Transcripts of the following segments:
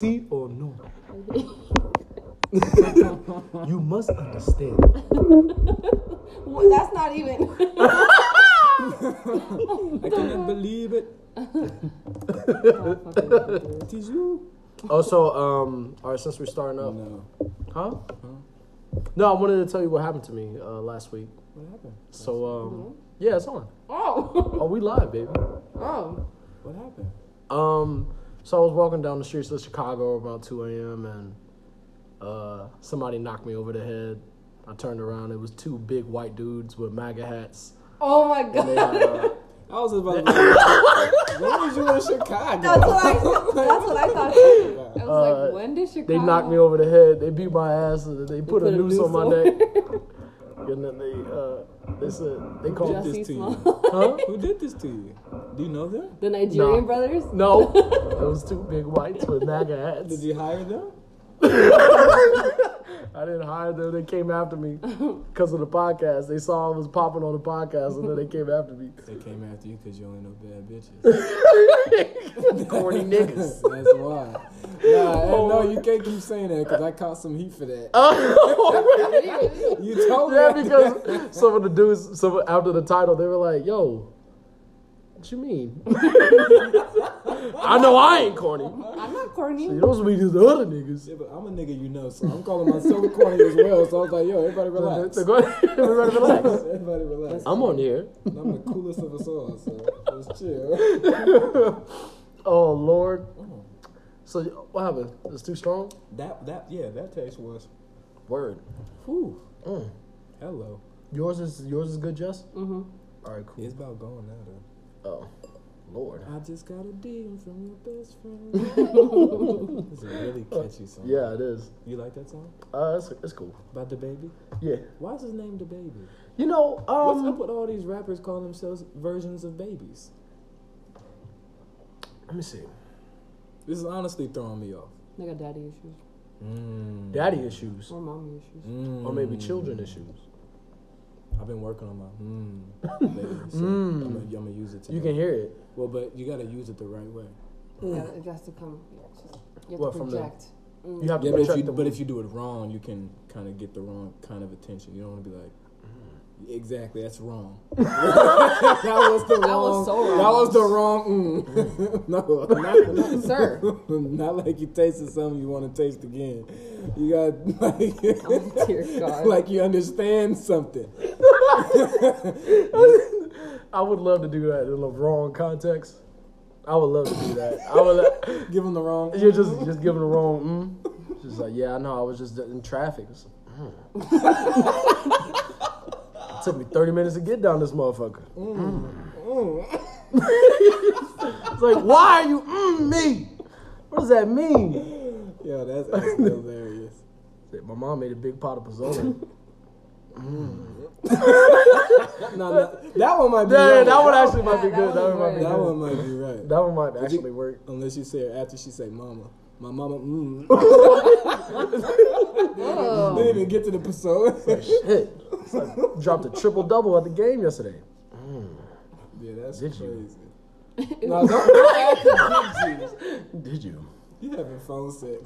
See or no? You must understand. Well, that's not even. I cannot believe it. It is you. Also, all right, since we're starting up, No. huh? No, I wanted to tell you what happened to me last week. What happened? So, yeah, it's on. Oh. Oh, we live, baby. Oh. What happened? So I was walking down the streets of Chicago about 2 a.m. and somebody knocked me over the head. I turned around. It was two big white dudes with MAGA hats. Oh my And they god. had, I was about to say, when was you in Chicago? That's what I thought. I was like, when did Chicago? they knocked me over the head. They beat my ass. And they put a noose on my neck. And then they said they called Jussie this to Small. you. huh? Who did this to you? Do you know them? The Nigerian No. brothers? No, it was two big whites with MAGA hats. Did you hire them? I didn't hire them. They came after me because of the podcast. They saw I was popping on the podcast, and then they came after me. They came after you because you only know bad bitches. Corny niggas. That's why. No, you can't keep saying that because I caught some heat for that. You told me. Yeah, because some of the dudes, after the title, they were like, "Yo, what you mean?" I know I ain't corny. I'm not corny. You don't mean these other niggas. Yeah, but I'm a nigga, you know, so I'm calling myself corny as well. So I was like, yo, everybody relax. Everybody relax. Everybody relax. I'm on here. I'm the coolest of us all, so just chill. Oh Lord. So what happened? It's too strong. That taste was. Word. Whew. Mm. Hello. Yours is good, Jess. Mm-hmm. All right, cool. It's about going now, though. Oh, Lord. I just got a DM from your best friend. It's a really catchy song. Yeah, it is. You like that song? It's cool. About the baby? Yeah. Why is his name the baby? You know, What's up with all these rappers calling themselves versions of babies? let me see. This is honestly throwing me off. They got daddy issues. Daddy issues, Or mommy issues. or maybe children issues. I've been working on my lately, so I'm gonna use it today. You can hear it. Well, but you gotta use it the right way. Yeah, it has to come. You have What, to from the- project. You have to Yeah, project the but if you do it wrong, you can kind of get the wrong kind of attention. You don't want to be like, exactly, that's wrong. that was the wrong. That was so wrong. That was the wrong. No, No, sir. not like you tasted something you want to taste again. You got like, Oh, dear God. like you understand something. I would love to do that in the wrong context. I would love to do that. I would. Give them the wrong. You're just giving the wrong. Just like, yeah, I know. I was just in traffic. It's like, It took me 30 minutes to get down this motherfucker. It's like, why are you me? What does that mean? Yeah, that's hilarious. My mom made a big pot of pozole. No, that one might be Yeah, right. that one actually might be that good. That one one might be That good. one might be right. That one might actually work. Unless you say it after she say mama. My mama, Oh. Didn't even get to the episode. Shit. It's like, dropped a triple double at the game yesterday. Yeah, that's Did you? crazy. No, don't act like Did you? you having phone sex.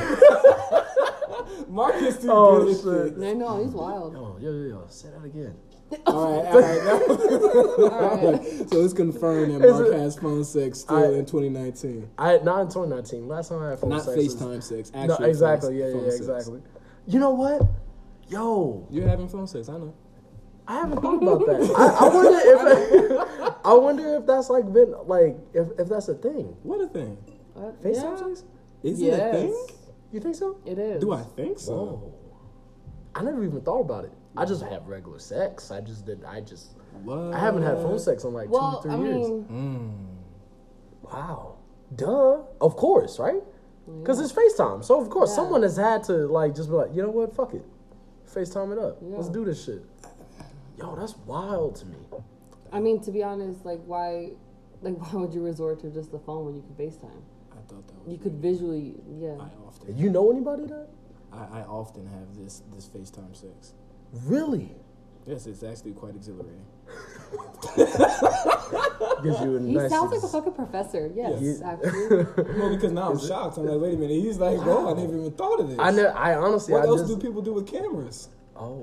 Marcus too Oh, good shit. at this. I know, he's wild. Yo, say that again. All right. All right. So it's confirmed that Is Mark it- has phone sex still in 2019. Not in 2019. Last time I had phone Not sex is- FaceTime sex. No, Actual exactly. phone Yeah, sex. exactly. You know what? Yo, You're having phone sex, I know. I haven't thought about that. I wonder if that's like been like if that's a thing. What a thing. FaceTime Yeah. sex? Is it a thing? You think so? It is. Do I think so? Whoa. I never even thought about it. I just have regular sex. I What? haven't had phone sex in like Well, 2 to I 3 years. mean, Wow. Duh. Of course, right? Because it's FaceTime. So, of course, Yeah. someone has had to, like, just be like, you know what? Fuck it. FaceTime it up. Let's Yeah. do this shit. Yo, that's wild to me. I mean, to be honest, why would you resort to just the phone when you can FaceTime? I thought that was You could visually, yeah. I often You know anybody that? I often have this FaceTime sex. Really? Yes, it's actually quite exhilarating. Gives you a He nice. sounds like a fucking professor. Yes, Yes. actually. Well, because now I'm shocked. I'm like, wait a minute. He's like, bro, I never even thought of this. I honestly. What I else just, do people do with cameras? Oh.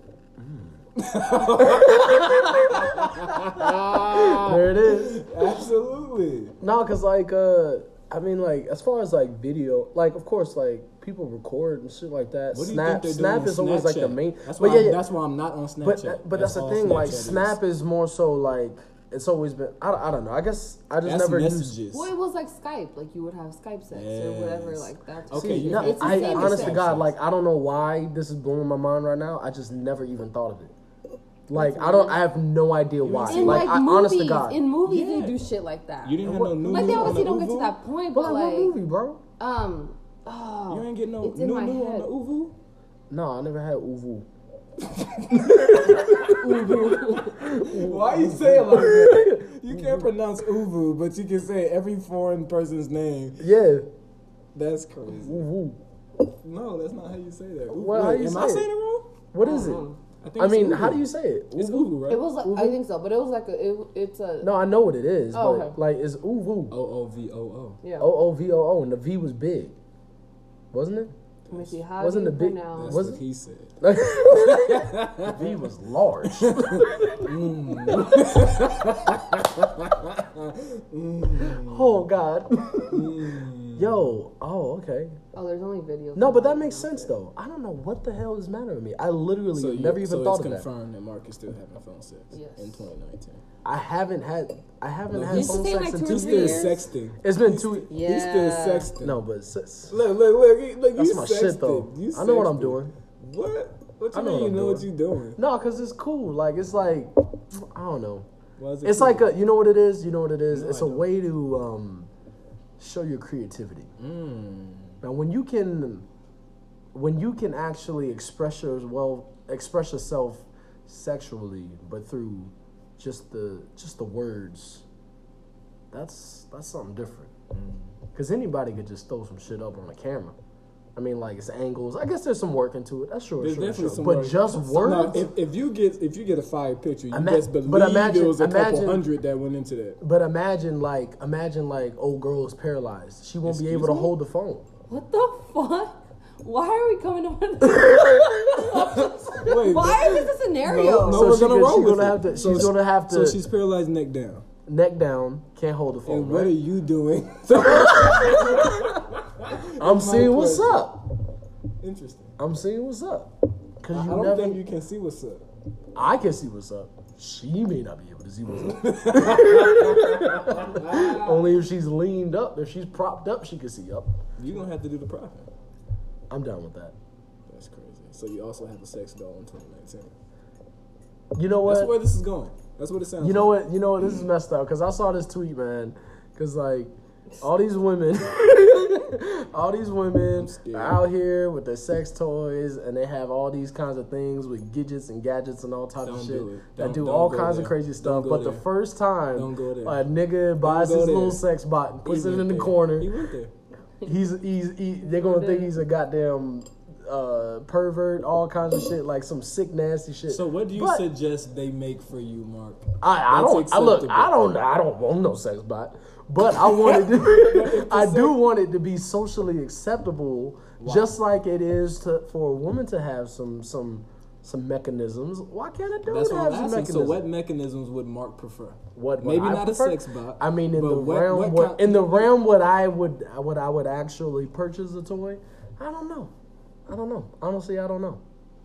There it is. Absolutely. No, cause like I mean like as far as like video, like of course like people record and shit like that. What do you Snap, think they're Snap doing is on always like the Snapchat? main. That's but why, yeah, that's why I'm not on Snapchat. but that's the all thing. Like Snapchat is. Snap is more so like it's always been. I don't know. I guess I just That's never messages. used. Well, it was like Skype. Like you would have Skype sex or whatever. Yes. Like that. Okay, See, you no, it's the I same honest to as God, like I don't know why this is blowing my mind right now. I just never even thought of it. Like I have no idea why. In Like I, movies, honest to God, in movies Yeah. they do shit like that. You didn't have no new Like they on obviously the don't get to Uvu? that point, but but like, like what movie, bro? oh, You ain't getting no it's in new my on head. the Uvu? No, I never had Uvu. Why you say it like that? You can't pronounce Uvu, but you can say every foreign person's name. Yeah, That's crazy. Uvu. No, that's not how you say that. Uvu. Well, how you am say I it? saying it wrong? What is it? think I it's mean, Uvu. how do you say it? It's Uvu? Uvu, right? it was like I think so, but it was like it's a No, I know what it is, Oh, but okay. like it's Uvu. OOVOO. yeah. OOVOO, and the V was big, wasn't it? Let me see how Wasn't do the you big- pronounce? That's Was what it? he said. The V was large. Oh God. Yo. Oh, okay. Oh, there's only videos. No, of but that it. makes sense though. I don't know what the hell is the matter with me. I literally So never even thought of it's that. confirmed that Mark is still having phone sex Yes. in 2019. I haven't had No, had he's phone still sex like in 2 or 2 3 Still years. years. sexting. It's been 2. Yeah. He's still sexting. No, but Look. that's you my sexting. shit though. You I know what I'm sexting. doing. What? What I you know mean what you I'm know what doing. you doing? No, cause it's cool. Like it's like I don't know. Why is it It's cool? like you know what it is. You know what it is. No, It's I a don't. way to show your creativity. Now, when you can actually express yourself sexually, but through just the words, that's something different. Because anybody could just throw some shit up on a camera. I mean, like it's angles. I guess there's some work into it. That's sure. There's sure, definitely sure. some But work. just words. Now, if you get a fire picture, you Ima- best believe but imagine- there was a couple imagine- hundred that went into that. But imagine like old girl is paralyzed. She won't be able Excuse to me? hold the phone. What the fuck? Why are we coming up with Wait, Why is this a scenario? No, So we're she gonna could- roll she with gonna it. have to- So she's gonna have So to- she's paralyzed neck down. Neck down, can't hold the phone. And what right? are you doing? I'm my seeing what's question. up. Interesting. I'm seeing what's up. Cause I you don't never. think you can see what's up. I can see what's up. She may not be able to see what's up. Only if she's leaned up. If she's propped up, she can see up. You're gonna have to do the propping. I'm down with that. That's crazy. So you also have a sex doll in 2019. You know That's what? where this is going. That's what it sounds. You know like. what? You know what? This is messed up. Cause I saw this tweet, man. Cause like all these women, I'm scared. are out here with their sex toys, and they have all these kinds of things with gadgets and gadgets and all types of Don't shit do it. that Don't- do don't all go kinds of there. crazy Don't stuff. go But the there. first time Don't go there. a nigga buys go his there. little sex bot and puts He it in went the there. corner, He went there. they're gonna think he's a goddamn pervert, all kinds of shit, like some sick nasty shit. So what do you But suggest they make for you, Mark? I That's don't acceptable. I don't want no sex bot, but I want it to, I do want it to be socially acceptable, just like it is for a woman to have some mechanisms. Why can't a dude That's what have I'm some asking. mechanisms? So what mechanisms would Mark prefer? What Maybe I not prefer? a sex bot. I mean, in but the what- realm, what kind- in the realm, what I would actually purchase a toy. I don't know. Honestly, I don't know.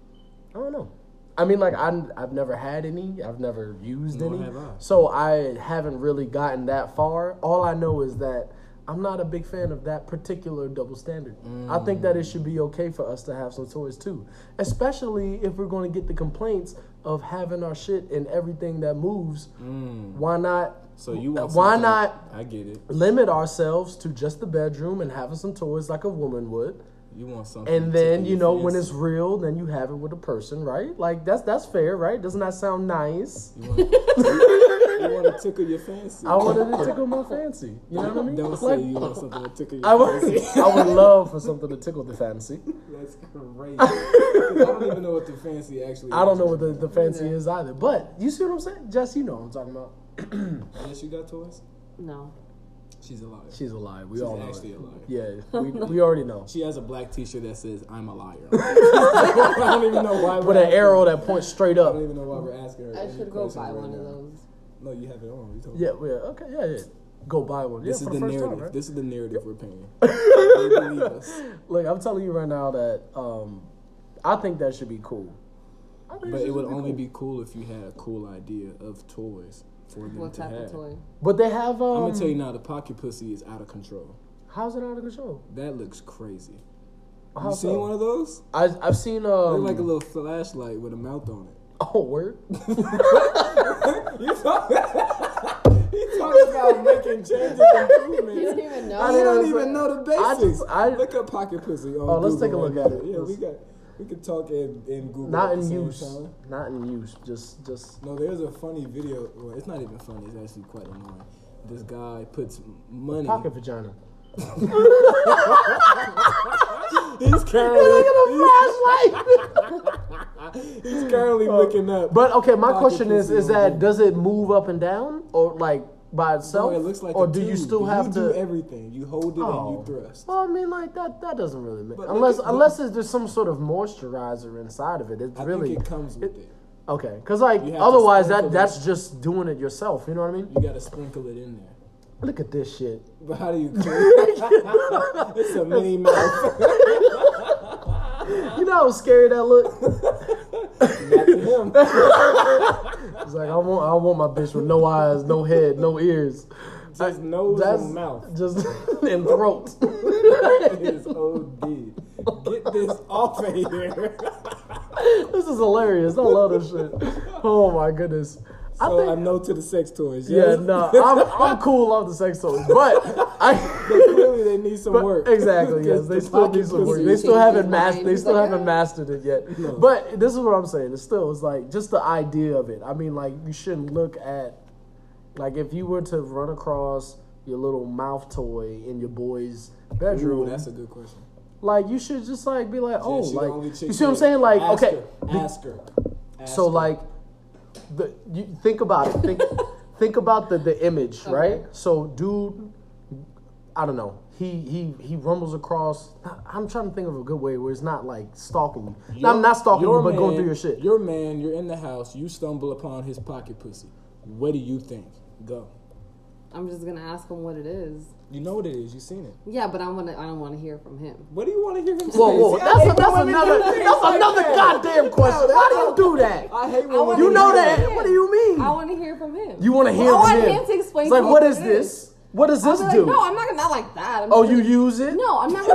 I mean, like I've never had any. I've never used Nor any. have I. So I haven't really gotten that far. All I know is that I'm not a big fan of that particular double standard. I think that it should be okay for us to have some toys too, especially if we're going to get the complaints of having our shit in everything that moves. Why not? So you want Why something- not I get it. limit ourselves to just the bedroom and having some toys like a woman would? You want something. And to then tickle you your know when fancy. it's real, then you have it with a person, right? Like that's fair, right? Doesn't that sound nice? You want to tickle your fancy. I wanted to tickle my fancy. You know what I mean? Don't Like, say you want something to tickle your I would, fancy. I would love for something to tickle the fancy. That's crazy. 'Cause I don't even know what the fancy actually is. I don't know what the fancy is either. But you see what I'm saying? Jess, you know what I'm talking about. Yes, you got toys? No. She's a liar. She's a liar. We She's all know actually it. a liar. Yeah, we already know. She has a black T-shirt that says "I'm a liar." I don't even know why. With an arrow that points straight I up. don't even know why we're asking her. I any should go questions buy right one of now. those. No, you have it on. You told me. Yeah, okay, yeah. Go buy one. This yeah, is for the first narrative. time, right? This is the narrative we're painting. They believe us. Look, I'm telling you right now that I think that should be cool. I think But it would should only cool. be cool if you had a cool idea of toys for them What to type have. of toy? But they have. I'm gonna tell you now, the pocket pussy is out of control. How's it out of control? That looks crazy. How You seen so? one of those? I've seen. Look like a little flashlight with a mouth on it. Oh, word. You talking about making changes and improvements. You didn't even know. I You don't know, even know the I basics. just- I- Look up pocket pussy. On Oh, let's Google take a look right at now. it. Yeah, Let's- we could talk in Google. Not at the in same use. time. Not in use. Just. No, there's a funny video. Well, it's not even funny. It's actually quite annoying. This guy puts money. Pocket vagina. He's currently. He's currently looking up. But okay, my pocket question is pussy on that Google. does it move up and down or like by itself? No, it looks like or a do you tube. still have you to do everything? You hold it and Oh. you thrust. Well, I mean, like that doesn't really make But unless look at- unless there's some sort of moisturizer inside of it. It's I really think it comes with it. okay. Because like You have to otherwise sprinkle that's just doing it yourself. You know what I mean? You gotta sprinkle it in there. Look at this shit. But how do you clean it? It's a mini mouth. You know how scary that look? Not to him. It's like I want my bitch with no eyes, no head, no ears. Just nose and mouth. Just and throat. It is OD. Get this off of here. This is hilarious. I love this shit. Oh my goodness. So I'm no to the sex toys. Yeah, Yes? no, I'm cool off the sex toys, but But clearly they need some but work. exactly, yes, Because they the still pocket need some work. pussy- They still Change haven't his mastered. mind. They He's still like, haven't "Ah." mastered it yet. No. But this is what I'm saying. It's like just the idea of it. I mean, like you shouldn't look at like if you were to run across your little mouth toy in your boy's bedroom. Ooh, that's a good question. Like you should just like be like, oh, Yeah, she the only like chick you see what I'm that- saying? Like ask okay, her, ask her. Ask so her. like you think about it. Think about the image, Okay. right? So dude, I don't know. He rumbles across. I'm trying to think of a good way where it's not like stalking you. No, I'm not stalking you, Your but going man- through your shit. Your man, you're in the house. You stumble upon his pocket pussy. What do you think? Go. I'm just gonna ask him what it is. You know what it is. You've seen it. Yeah, but I don't want to hear from him. What do you want to hear him say? Whoa, See, I hate that's when women another do things like that. goddamn question. No, Why do you do that? I hate when I wanna women You do know that. that? What do you mean? I want to hear from him. You want to hear I want from him to explain It's like, to me what what is it this? What does I'll this be like, do? no, I'm not gonna not like that. I'm Oh, just you gonna- use it? No, I'm not gonna.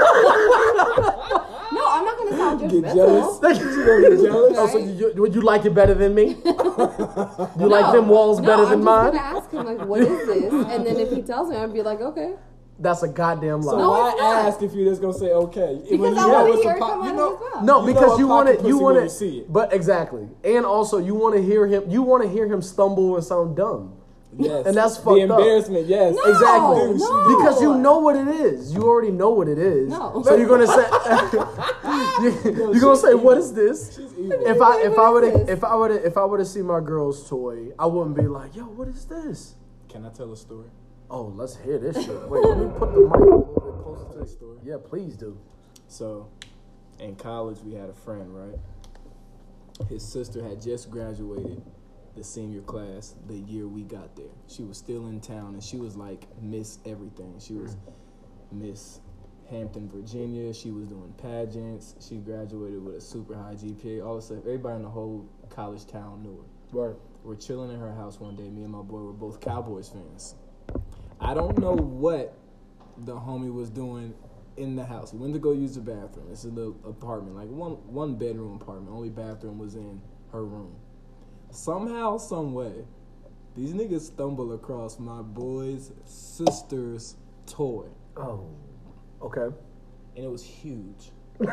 No, I'm not gonna sound Get judgmental. jealous. You don't get jealous? Oh, so Right? you like it better than me? You like them walls better than I'm mine? just gonna ask him like, what is this? And then if he tells me, I'd be like, okay. That's a goddamn lie. So No, why it's not. ask if you're just gonna say okay? Because I want to hear it come out of his mouth. No, You because know you a want pocket to. You pussy want when you see to. it. But exactly, and also you want to hear him. You want to hear him stumble and sound dumb. Yes. And that's the fucked up. embarrassment. Yes. No, Exactly. no. Because you know what it is. You already know what it is. No. So you're gonna say. You're gonna say, "What is this?" She's evil. If I were What is to this? if I were to see my girl's toy, I wouldn't be like, "Yo, what is this?" Can I tell a story? Oh, let's hear this shit. Wait, let me put the mic a little bit closer to Tell a story. Yeah, please do. So, in college, we had a friend, right? His sister had just graduated the senior class the year we got there. She was still in town, and she was like Miss Everything. She was Miss Hampton, Virginia. She was doing pageants. She graduated with a super high GPA. All of a sudden, everybody in the whole college town knew her. Right. We're chilling in her house one day. Me and my boy were both Cowboys fans. I don't know what the homie was doing in the house. He went to go use the bathroom. It's a little apartment, like one bedroom apartment. Only bathroom was in her room. Somehow, some way, these niggas stumble across my boy's sister's toy, Oh. Okay. and it was huge.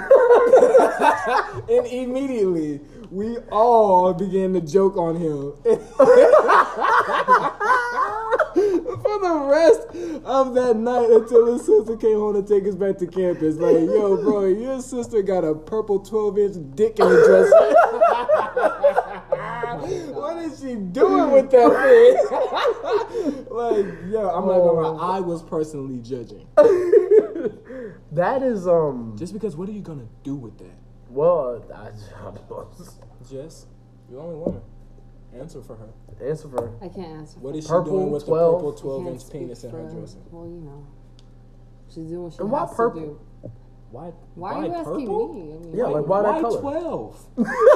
And immediately, we all began to joke on him. For the rest of that night until his sister came home to take us back to campus. Like, yo, bro, your sister got a purple 12-inch dick in the dresser. What is she doing with that thing? Like, yo, I'm not gonna lie. I was personally judging. That is Just because, what are you gonna do with that? well, I don't know. Jess, you're the only woman. Answer for her. Answer for her. I can't answer. What is she Purple doing with 12. the purple I 12-inch can't penis speak in her for- dressing? Well, you know, she's doing what she And why has purple? to do. Why Why are you asking purple? me? I mean, Yeah, like why that color? 12?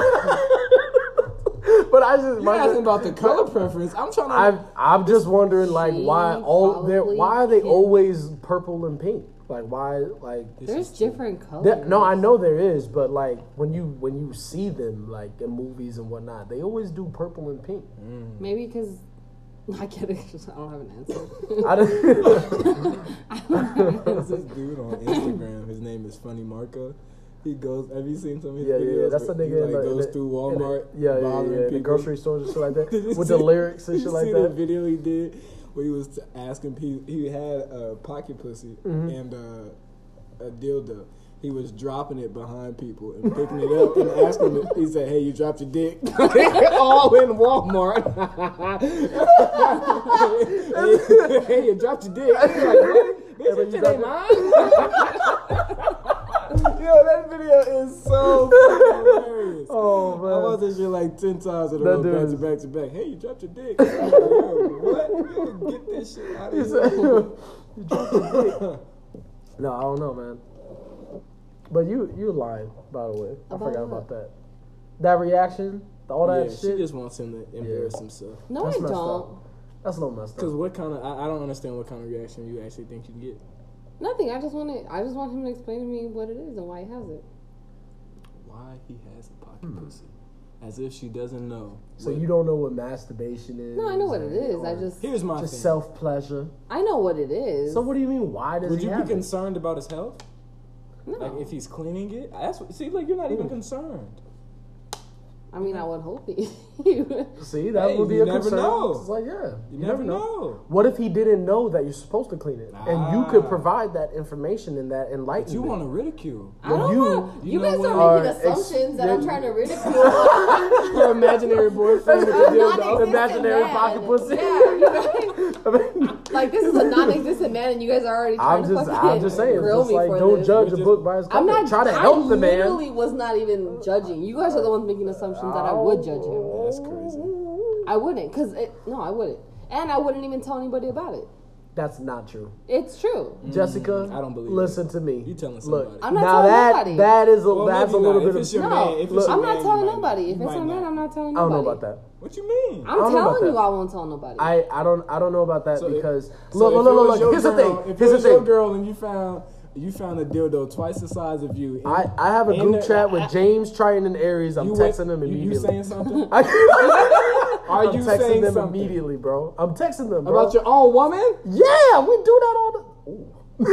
But I just You're asking about the color preference. I'm trying to. I'm just wondering like She why probably why are they can- always purple and pink? Like why like there's different colors. no, I know there is, but like when you see them like in movies and whatnot, they always do purple and pink. Maybe because I get it. I don't have an answer. I don't, There's this dude on Instagram. His name is Funny Marco. He goes. Have you seen some of his yeah, videos? yeah, that's the where nigga he, like, goes through Walmart, bothering the people. grocery stores and shit like that Did you with see- the lyrics and you shit like see the that. video he did where he was asking people. He had a pocket pussy Mm-hmm. and a dildo. He was dropping it behind people and picking it up and asking them. He said, "Hey, you dropped your dick?" All in Walmart. Hey, you dropped your dick. He's like, what? Bitch, that shit ain't mine. Yo, that video is so fucking hilarious. Oh man, I watched this shit like 10 times in a That row, dude back is- to back to back. Hey, you dropped your dick. I'm like, yo, what? Get this shit out He of said, here. "You dropped your dick." No, I don't know, man. But you lying, by the way. I About forgot what? about that. That reaction, all that Yeah, she shit. just wants him to embarrass himself. No, That's I messed don't. up. That's a little messed Because up. what kind of, I don't understand what kind of reaction you actually think you get. Nothing. I just want him to explain to me what it is and why he has it. Why he has a pocket pussy. As if she doesn't know. So what- you don't know what masturbation is? No, I know what it is. I or just Here's my just thing. self pleasure. I know what it is. So what do you mean? Why does Would he you be have it? concerned about his health? No. Like if he's cleaning it? That's what, see, like you're not even concerned. I mean, I would hope he. See, that Hey, would be you a never concern. know. It's like, yeah, You never know. What if he didn't know that you're supposed to clean it, and you could provide that information and that But enlightenment? you want to ridicule. I don't you- know. you You know guys what? are making Are assumptions that I'm trying to ridicule. Her imaginary boyfriend with the dildo. Non-existent Imaginary man. pocket pussy. Yeah, you guys, like this is a non-existent man, and you guys are already trying I'm to just saying. It's grill just me like for don't this. judge a Which is- book by its cover. I'm not Try to help I the man. literally was not even judging. You guys are the ones making assumptions that I would judge him. That's crazy. I wouldn't, no, I wouldn't, and I wouldn't even tell anybody about it. That's not true. It's true. Jessica, I don't believe listen to me. You telling Look, somebody. I'm not now telling that nobody. that is a Well, that's a maybe little not. bit If of it's your No, man, if it's look, your I'm man, not you telling might nobody. not. If You it's a might man, not. I'm not telling I don't nobody. know about that. What you mean? I'm don't know about telling you, that. I won't tell nobody. I don't know about that So if- because so look if it was look. your Here's the girl- thing. If Here's it was the your thing. girl and you found a dildo twice the size of you. And I have a and group chat with James, Triton, and Aries. I'm you texting went- them immediately. You saying something? Are you texting saying them something? immediately, bro? I'm texting them, bro. About your own woman? Yeah, we do that all the. Ooh.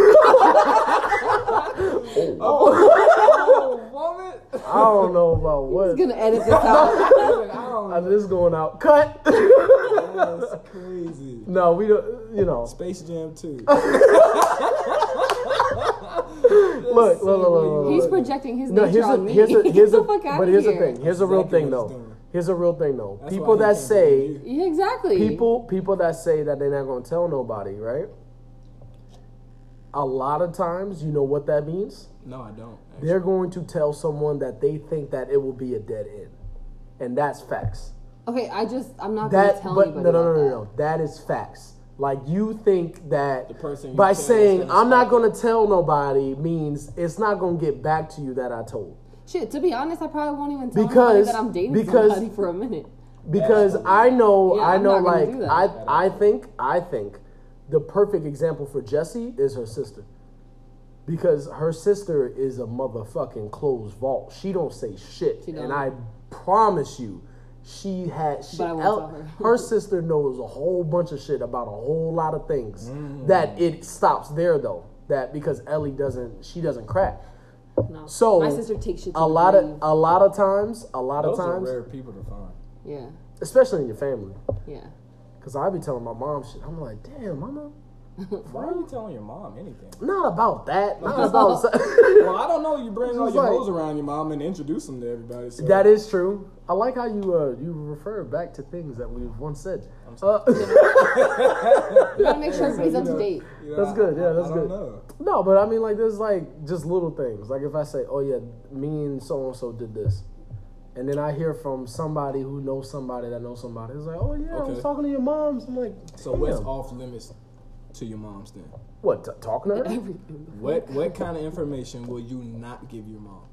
Oh, woman? I don't know about what. He's gonna edit this out. This is going out. Cut. That's crazy. No, we don't. You know. Space Jam 2. Look. He's projecting his No, nature here's on a me. here's a Get here's the a fuck out but of here's the here. thing. Here's a real Exactly thing what he's though. doing. Here's a real thing though. That's People why he that can't say believe you. Yeah, exactly. people that say that they're not going to tell nobody, right? A lot of times, you know what that means? No, I don't. Actually. They're going to tell someone that they think that it will be a dead end, and that's facts. Okay, I'm not gonna That, tell but anybody. no. That is facts. Like you think that The person you by tell is saying gonna I'm not stop going to tell nobody means it's not going to get back to you that I told. Shit, to be honest, I probably won't even tell Because- anybody that I'm dating because- somebody for a minute. Because I know, Yeah, I I'm know, not gonna like do that. I think the perfect example for Jessie is her sister, because her sister is a motherfucking closed vault. She don't say shit, She don't. and I promise you, she had. But I won't tell her. Her sister knows a whole bunch of shit about a whole lot of things. That it stops there though. That because Ellie doesn't crack. No. So my sister takes shit to a the lot grave. of times, Those are rare people to find. Yeah, especially in your family. yeah. Cause I be telling my mom shit. I'm like, damn, mama, Why are you telling your mom anything? Not about that. Not about. Well, I don't know. You bring all Just your like- hoes around your mom and introduce them to everybody. So. That is true. I like how you refer back to things that we've once said. You gotta make sure everybody's up to date. That's good. Yeah, that's I good. don't know. No, but I mean, like, there's like just little things. Like if I say, "Oh yeah, me and so and so did this," and then I hear from somebody who knows somebody that knows somebody. It's like, "Oh yeah, I was Okay. talking to your moms." I'm like, So what's "Damn." off limits to your moms then? What talking to her? Everything. What kind of information will you not give your mom?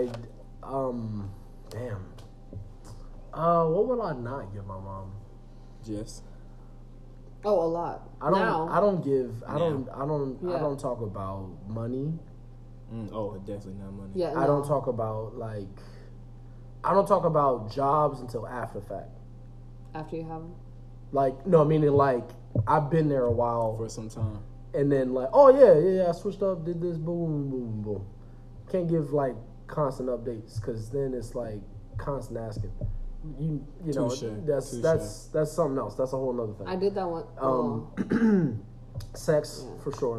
Damn. What will I not give my mom? Jess. Oh, a lot. I don't. Now, I don't give. I don't. Yeah. I don't talk about money. Oh, definitely not money. yeah, I no. don't talk about like. I don't talk about jobs until after the fact. After you have them. Like no, meaning like I've been there a while, For some time. and then like, oh yeah, I switched up, did this, boom, boom, boom. Can't give like constant updates because then it's like constant asking. You know, Touche. that's something else. That's a whole other thing. I did that one. Sex Yeah. for sure.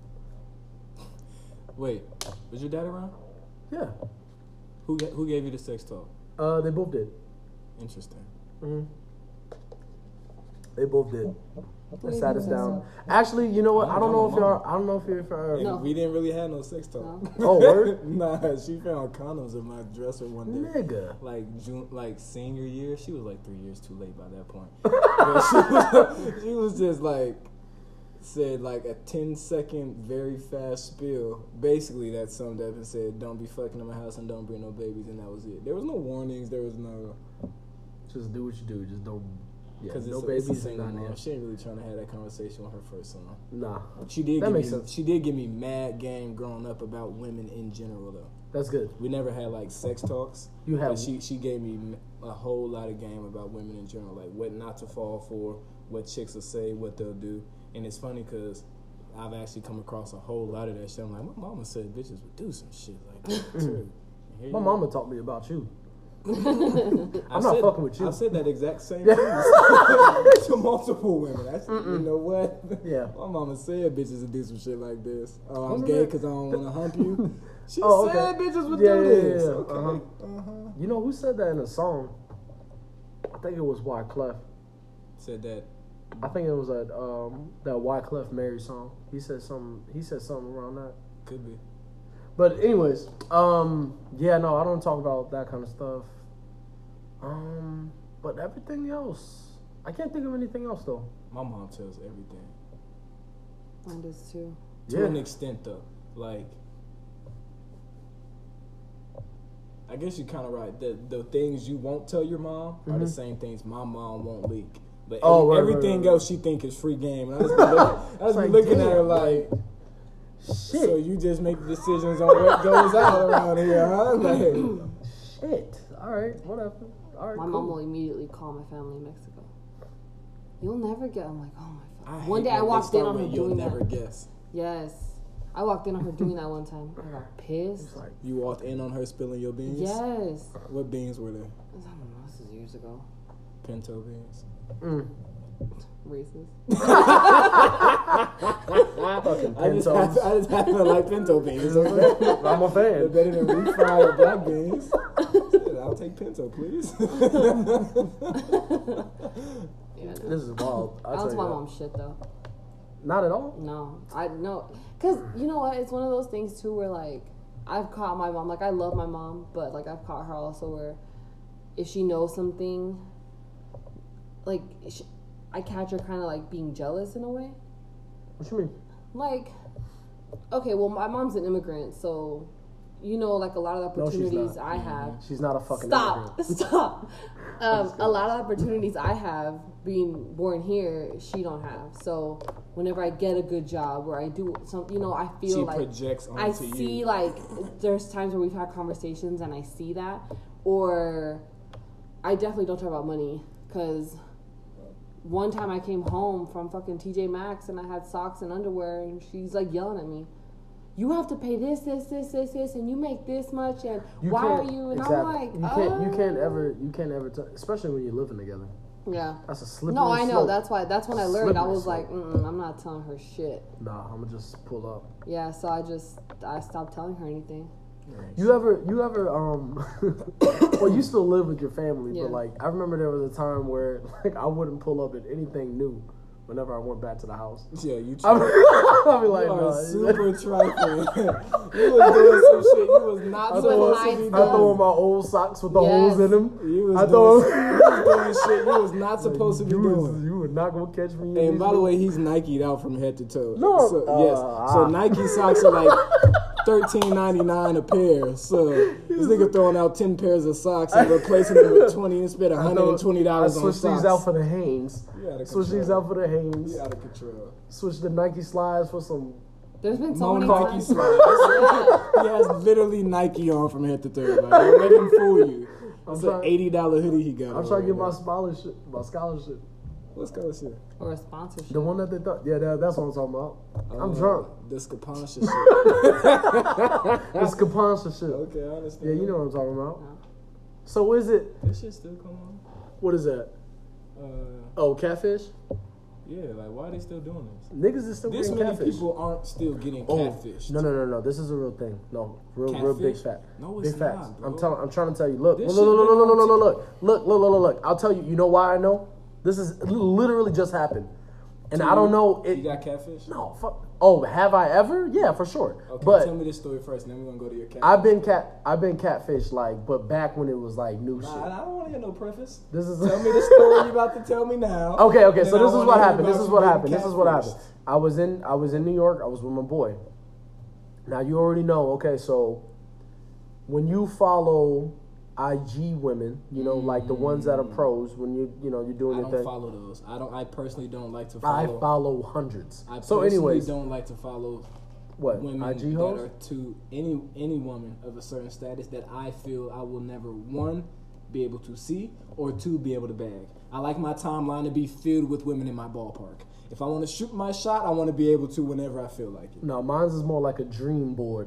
Wait, was your dad around? Yeah, Who gave you the sex talk? they both did. Interesting. Mm-hmm. They both did. They do you sat think us that's down. up? Actually, you know what? Oh, I don't know if mama. y'all. I don't know if you're. And No. we didn't really have no sex talk. No. Oh, word? Nah, she found condoms in my dresser one day. Nigga. Like senior year, she was like 3 years too late by that point. But she was just like said like a 10-second very fast spiel. Basically, that summed up and said, "Don't be fucking in my house and don't bring no babies," and that was it. There was no warnings. There was no Just do what you do. Just don't. Yeah, because no it's a babies. single Not mom. there. She ain't really trying to have that conversation with her first son. Nah, She did. That give makes me, sense. She did give me mad game growing up about women in general though. that's good. We never had like sex talks. You have. But she gave me a whole lot of game about women in general, like what not to fall for, what chicks will say, what they'll do. And it's funny because I've actually come across a whole lot of that shit. I'm like, my mama said bitches would do some shit like that too. And here My you mama taught me about you. are. I'm not fucking with you. I've said that exact same Yeah. thing to multiple women. You know what? Yeah. My mama said bitches would do some shit like this. Oh, I'm Wasn't gay it? because I don't want to hump you. She Oh, okay. said bitches would Yeah, do yeah, this. yeah. Okay. Uh-huh. You know who said that in a song? I think it was Wyclef. Said that. I think it was that Wyclef Mary song. He said something around that. Could be. But anyways, yeah, no, I don't talk about that kind of stuff. But everything else, I can't think of anything else though. My mom tells everything. Mine does too. To an extent, though. Like, I guess you're kind of right. The things you won't tell your mom are the same things my mom won't leak. But everything else she think is free game. And I just be looking at her like, Shit. so you just make the decisions on what goes out around here, huh? Like, Shit. All right, whatever. All right, My cool. mom will immediately call my family in Mexico. You'll never get. I'm like, oh my I fuck. hate One day I when they walked in start on her with, "You'll doing never that. guess." Yes, I walked in on her doing that one time. I got pissed. It's like, You walked in on her spilling your beans. Yes. What beans were there? I don't know. This is years ago. Pinto beans. Racist. fucking I just Pintos. happen to like pinto beans. Okay? I'm a They're fan. better than refried or black beans. Shit, I'll take pinto, please. Yeah, no. This is wild. I don't tell my mom shit though. Not at all. No, I no, cause you know what? It's one of those things too where like I've caught my mom. Like I love my mom, but like I've caught her also where if she knows something, like I catch her kind of like being jealous in a way. What you mean? Like, okay, well my mom's an immigrant, so you know like a lot of the No, she's opportunities not. I have. She's not a fucking Stop! immigrant. Stop! A lot of opportunities I have being born here, she don't have. So whenever I get a good job or I do some, you know, I feel She like projects onto I see you. like there's times where we've had conversations and I see that, or I definitely don't talk about money because one time I came home from fucking TJ Maxx and I had socks and underwear and she's like yelling at me. You have to pay this, and you make this much, and why are you? And exactly. I'm like, you can't ever, especially when you're living together. Yeah. That's a slippery No, I know. slope. That's when I learned. I Slippery was slope. like, I'm not telling her shit. Nah, I'm gonna just pull up. Yeah, so I stopped telling her anything. You ever well, you still live with your family, Yeah. but like I remember there was a time where like I wouldn't pull up at anything new whenever I went back to the house. Yeah, you I'll be like, you are no. super trifling. You was doing some shit you was not I supposed to be throw doing. in my old socks with the Yes. holes in them. You was, I doing, throw you was doing shit you was not supposed to be doing. You were not gonna catch me. in And these by the little- way, he's Nike'd out from head to toe. No. So, yes. So Nike socks are like $13.99 a pair. So this nigga throwing out 10 pairs of socks and replacing them with 20 and spent $120 I on switched socks. these out for the Hanes. You out of Switch these control. out for the Hanes. You out of control. Switch the Nike slides for some. There's been so No many Nike times. slides. Yeah. He has literally Nike on from head to toe. Like, don't let him fool you. It's an $80 hoodie he got. I'm on trying to get right my scholarship. My scholarship. now. What scholarship? Or a sponsorship. The one that they thought. Yeah, that's what I'm talking about. I'm drunk. The sponsorship. Okay, It's sponsorship. I understand. Yeah, you know what I'm talking about. No. So is it? This shit still come on? What is that? Oh, catfish. Yeah, like why are they still doing this? Niggas is still This getting many catfish. people aren't still getting Oh, catfished. no. This is a real thing. No, real big Catfish? fact. No, it's big facts. not, bro. I'm trying to tell you. Look, This look. I'll tell you. You know why I know? This is literally just happened, and I don't know You it. got catfish? No, fuck. Oh, have I ever? Yeah, for sure. Okay, But tell me this story first, and then we're gonna go to your catfish. I've been catfished like, but back when it was like new Nah, shit. I don't want to hear no preface. This is Tell me the story you about to tell me now. Okay. and So then this I is wanna what hear happened. about This is you what getting happened. This is what happened. catfished. I was in New York. I was with my boy. Now you already know. Okay, so when you follow IG women, you know, like the ones that are pros, when you're doing I your don't thing. follow those. I personally don't like to I follow. follow hundreds. I So, personally anyways, don't like to follow what women IG that hoes? are to any woman of a certain status that I feel I will never, one, be able to see, or two, be able to bag. I like my timeline to be filled with women in my ballpark. If I want to shoot my shot, I want to be able to whenever I feel like it. No, mine's is more like a dream board.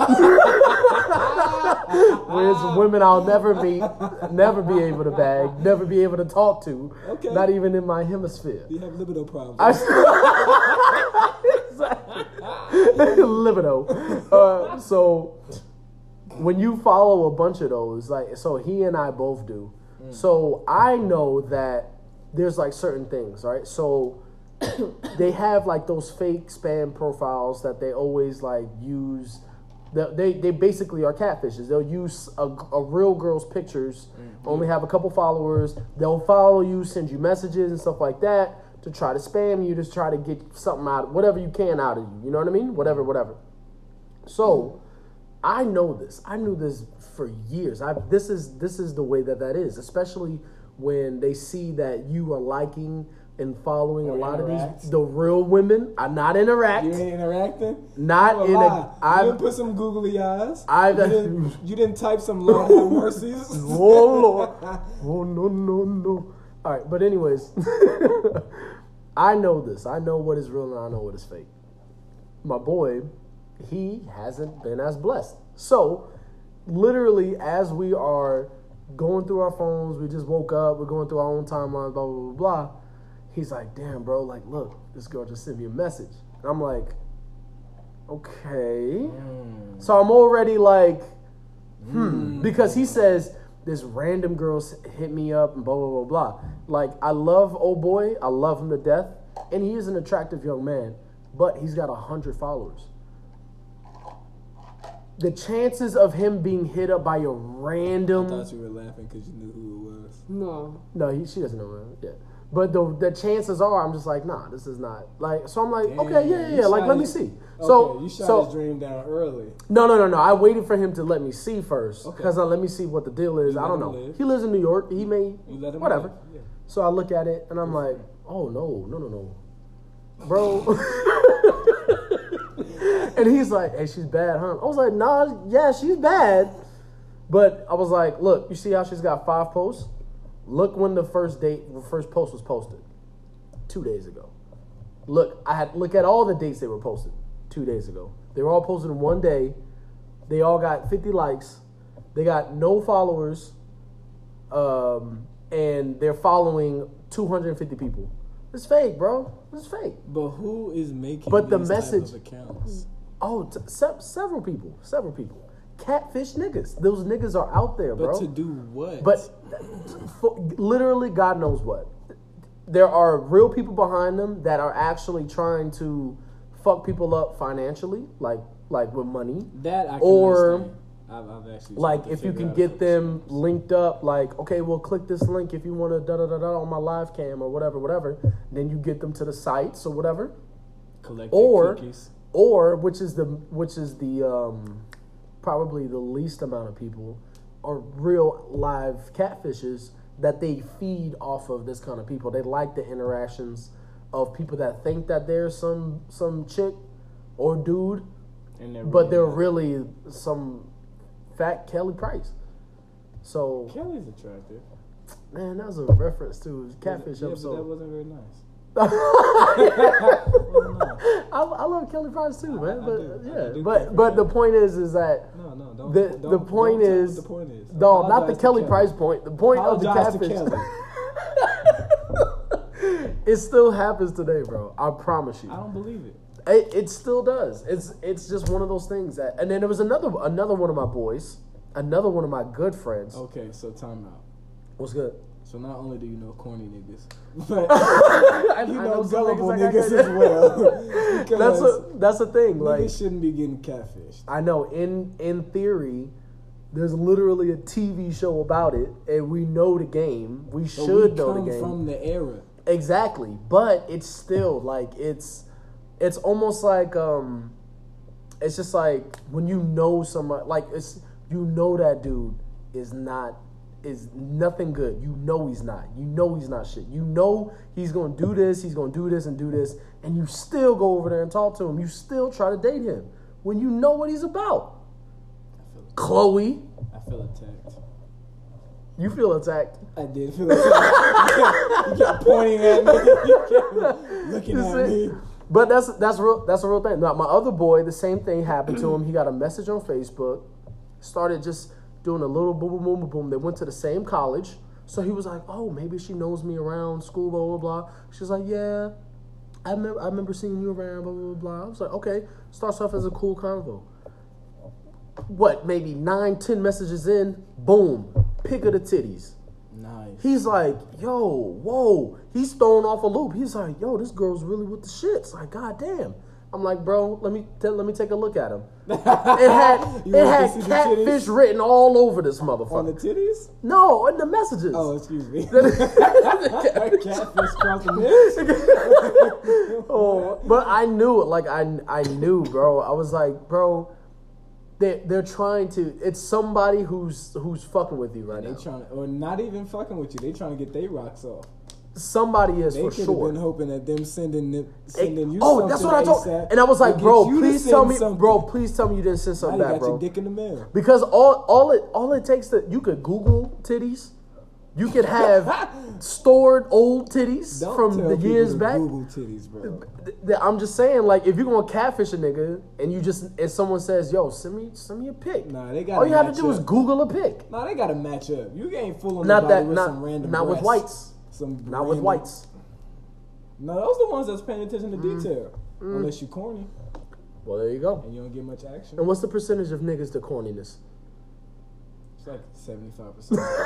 Where it's women I'll never meet, never be able to bag, never be able to talk to, Okay. not even in my hemisphere. You have libido problems. Libido. So when you follow a bunch of those, like, so he and I both do. So I know that there's like certain things, right? So they have like those fake spam profiles that they always like use. They basically are catfishes. They'll use a real girl's pictures, only have a couple followers. They'll follow you, send you messages and stuff like that to try to spam you, to try to get something out, whatever you can out of you. You know what I mean? Whatever. So I know this. I knew this for years. This is the way that is, especially when they see that you are liking and following Or a lot of interact. the real women. I not interact. You ain't interacting? Not You in lie. a. You didn't put some googly eyes. I've- You didn't type some Lord have mercies. Oh Lord. Oh no. All right, but anyways, I know this. I know what is real and I know what is fake. My boy, he hasn't been as blessed. So, literally, as we are going through our phones, we just woke up, we're going through our own timelines, blah, blah, blah, blah. He's like, damn, bro, like, look, this girl just sent me a message. And I'm like, okay. So I'm already like, because he says, this random girl hit me up and blah, blah, blah, blah. Like, I love old boy. I love him to death. And he is an attractive young man. But he's got 100 followers. The chances of him being hit up by a I random... thought you were laughing because you knew who it was. No. She doesn't know him yet. But the chances are, I'm just like, nah, this is not. Like, so I'm like, Damn, okay, yeah. you Like, shot let me his- see. Okay, you shot his dream down early. No. I waited for him to let me see first. Okay. Because let me see what the deal is. You I don't let know. him live. He lives in New York. He may... You let him whatever. live, yeah. So I look at it, and I'm like, oh, no. Bro. And he's like, hey, she's bad, huh? I was like, nah, yeah, she's bad. But I was like, look, you see how she's got 5 posts? Look when the first post was posted. 2 days ago. Look at all the dates they were posted 2 days ago. They were all posted in one day. They all got 50 likes. They got no followers. And they're following 250 people. It's fake, bro. It's fake. But who is making But the these message- type of accounts? Oh, several people. Catfish niggas. Those niggas are out there, bro. But to do what? But literally, God knows what. There are real people behind them that are actually trying to fuck people up financially, like with money. that I can or- understand. I've actually Like tried to if you figure can out get if them it's- linked up, like, okay, well, click this link if you want to da da da da on my live cam or whatever. Then you get them to the sites or whatever. collect or- cookies. Or which is the probably the least amount of people are real live catfishes that they feed off of this kind of people. They like the interactions of people that think that they're some chick or dude, And but they're really some fat Kelly Price. So Kelly's attractive. man, that was a reference to his catfish Yeah, but that episode. wasn't very nice. I Wasn't nice. love Kelly Price too, man. I But do. I yeah, do but the point is that No, don't. the don't point tell me is what the point is. no, not the Apologize to Kelly Price point. The point of the Apologize to catfish. Kelly. It still happens today, bro. I promise you. I don't believe it. It still does. It's just one of those things that. And then there was another one of my boys, another one of my good friends. Okay, so time out. What's good? So not only do you know corny niggas, but I you know some gullible I got niggas good. as well. Because That's the thing. niggas Like shouldn't be getting catfished. I know in theory, there's literally a TV show about it, and we know the game. We But should we know the come game. from the era. Exactly, but it's still like it's almost like it's just like when you know somebody, like it's you know that dude is nothing good. You know he's not. You know he's not shit. You know he's gonna do this. He's gonna do this and do this, and you still go over there and talk to him. You still try to date him when you know what he's about. Chloe, I feel attacked. you feel attacked. I did feel attacked. You kept pointing at me. You kept looking You at see? me. But that's a real thing. Now, my other boy, the same thing happened to him. He got a message on Facebook, started just doing a little boom, boom, boom, boom, boom. They went to the same college. So he was like, oh, maybe she knows me around school, blah, blah, blah. She's like, yeah, I remember seeing you around, blah, blah, blah. I was like, okay. Starts off as a cool convo. What, maybe 9-10 messages in, boom, pick of the titties. Nice. He's like, yo, whoa. He's thrown off a loop. He's like, yo, this girl's really with the shits. Like, goddamn. I'm like, bro, let me take a look at him. It had You want to see the catfish titties? written all over this On the motherfucker. titties? No, in the messages. Oh, excuse me. Catfish crossed the mix. Oh, but I knew it. Like I knew, bro. I was like, bro, they're trying to. It's somebody who's fucking with you right They now. trying to, or not even fucking with you. They trying to get their rocks off. Somebody is They for could have sure. been hoping that them sending you Oh, something that's what I told. ASAP And I was like, would bro, get you to please send tell me, something. bro, please tell me you didn't send Now something you back, got your bro. dick in the mail. Because all it takes to you could Google titties. You could have stored old titties Don't from tell the people years to back. Google titties, bro. I'm just saying, like, if you're gonna catfish a nigga and someone says, "Yo, send me a pic," Nah, they got. all you have to do is Google a pic. Nah, they got to match up. You ain't fooling Not nobody that, with not some random. not with breasts. whites. Some Not with random- whites. No, those the ones that's paying attention to detail. Unless you corny Well, there you go. and you don't get much action. And what's the percentage of niggas to corniness? It's like 75%.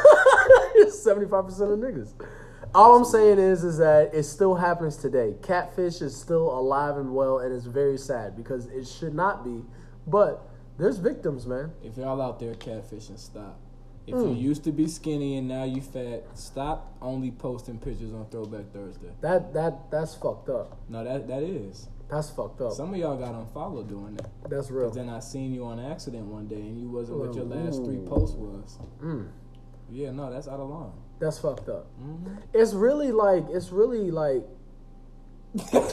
75% of niggas. All I'm saying is that it still happens today. Catfish is still alive and well, and it's very sad because it should not be. But there's victims, man. If y'all out there catfishing, stop. If you used to be skinny and now you fat, stop only posting pictures on Throwback Thursday. That's fucked up. No, that is. That's fucked up. Some of y'all got unfollowed doing that. That's real. Then I seen you on accident one day and you wasn't what your Ooh. last 3 posts was. Mm. Yeah, no, that's out of line. That's fucked up. Mm-hmm. It's really like Jess,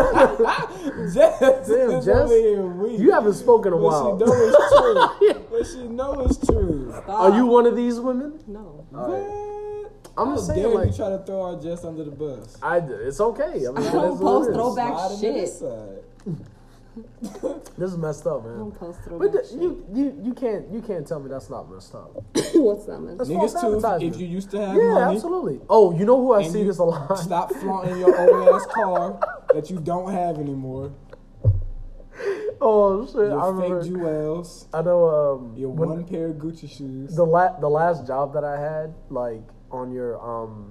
Damn, Jess, you haven't spoken in a while. But she know it's true. But she know it's true. Are you one of these women? No. What? I'm How just saying, dare like, you try to throw our Jess under the bus? It's okay. I mean, I don't it is what post it is. throwback Slide him to shit. this side. This is messed up, I man. don't post But throwback shit. you can't tell me that's not messed up. What's that, man? That's false Niggas too, advertisement. if you used to have Yeah, money. absolutely. Oh, you know who I and see you this a lot? Stop flaunting your old ass car that you don't have anymore. Oh shit! Your I remember. fake jewels. I know. Your when one pair of Gucci shoes. the last job that I had, like on your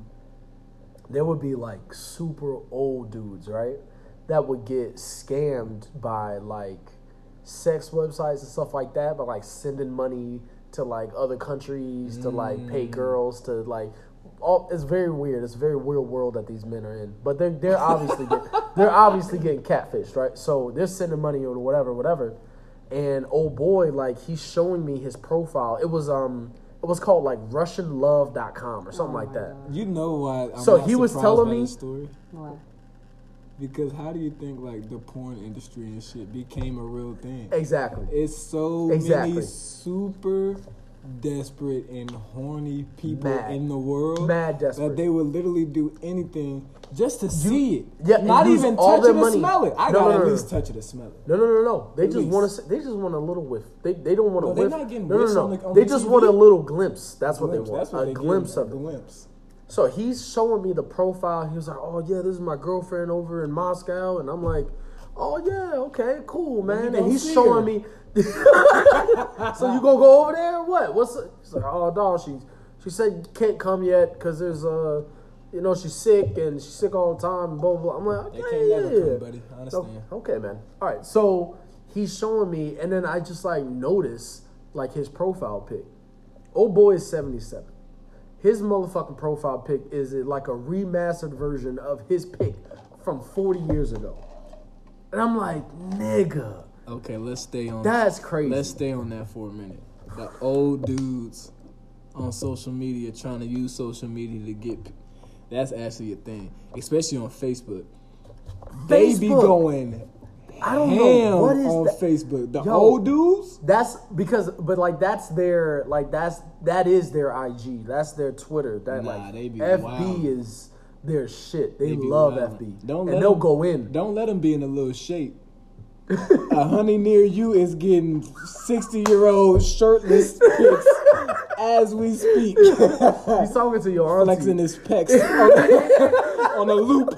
there would be like super old dudes, right? That would get scammed by like sex websites and stuff like that, but like sending money to like other countries to like pay girls to like. It's very weird. It's a very weird world that these men are in. But they're obviously they're obviously getting catfished, right? So they're sending money or whatever. And old boy, like he's showing me his profile. It was called like RussianLove.com or something like that. You know why? I'm So not he was surprised telling by me- this story? Why? Because how do you think like the porn industry and shit became a real thing? Exactly. It's so Exactly. many super desperate and horny people Mad. in the world Mad desperate. that they would literally do anything just to see it. yeah, and Not use even all touch their it or money. smell it. I No, gotta no, no, at no. least touch it or smell it. No. They At just least. they just want a little whiff. They don't want a No, they're whiff. not getting no. whiffs on the They TV. just want a little glimpse. That's what they Glimpse. want. That's what A they glimpse get, of a it. glimpse. So he's showing me the profile. He was like, "Oh yeah, this is my girlfriend over in Moscow," and I'm like, "Oh yeah, okay, cool, me man." go And he's see showing her. me. So you gonna go over there or what? He's like, "Oh dog, she said you can't come yet because there's she's sick and she's sick all the time and blah blah." blah. I'm like, They "Okay, can't never yeah, come, buddy. I understand. okay, man. All right." So he's showing me, and then I just like notice like his profile pic. Old boy is 77. His motherfucking profile pic is like a remastered version of his pic from 40 years ago. And I'm like, nigga, Okay, let's stay on. that's crazy. Let's stay on that for a minute. The old dudes on social media trying to use social media to get. That's actually a thing, especially on Facebook. They be Facebook. going I don't ham know what is on that. Facebook. The Yo. old dudes. That's because, but like that is their IG. That's their Twitter. That Nah, like they be FB wildin'. is their shit. They be love wildin'. FB, Don't and let they'll them- go in. Don't let them be in a little shape. A honey near you is getting 60-year-old shirtless pics as we speak. He's talking to your auntie. Flexing his pecs on a loop.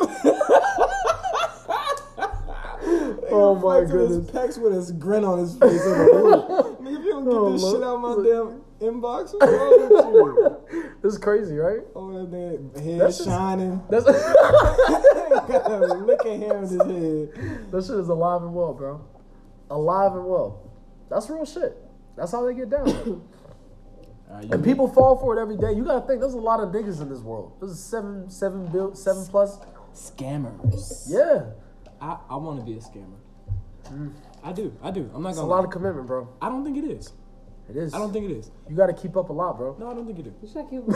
Oh my Flexing goodness. his pecs with his grin on his face on a loop. Nigga, if you don't get Oh, this Lord. shit out my damn inbox, what's wrong with you? This is crazy, right? Oh, that nigga head That's just- shining. That's Got a lick of hair in his head. that shit is alive and well, bro. Alive and well. That's real shit. That's how they get down. And people fall for it every day. You gotta think there's a lot of niggas in this world. There's 7 plus. Scammers. Yeah. I want to be a scammer. I do. I'm not It's a gonna. lot lie. of commitment, bro. I don't think it is. It is. I don't think it is. You gotta keep up a lot, bro. No, I don't think it is. You should keep.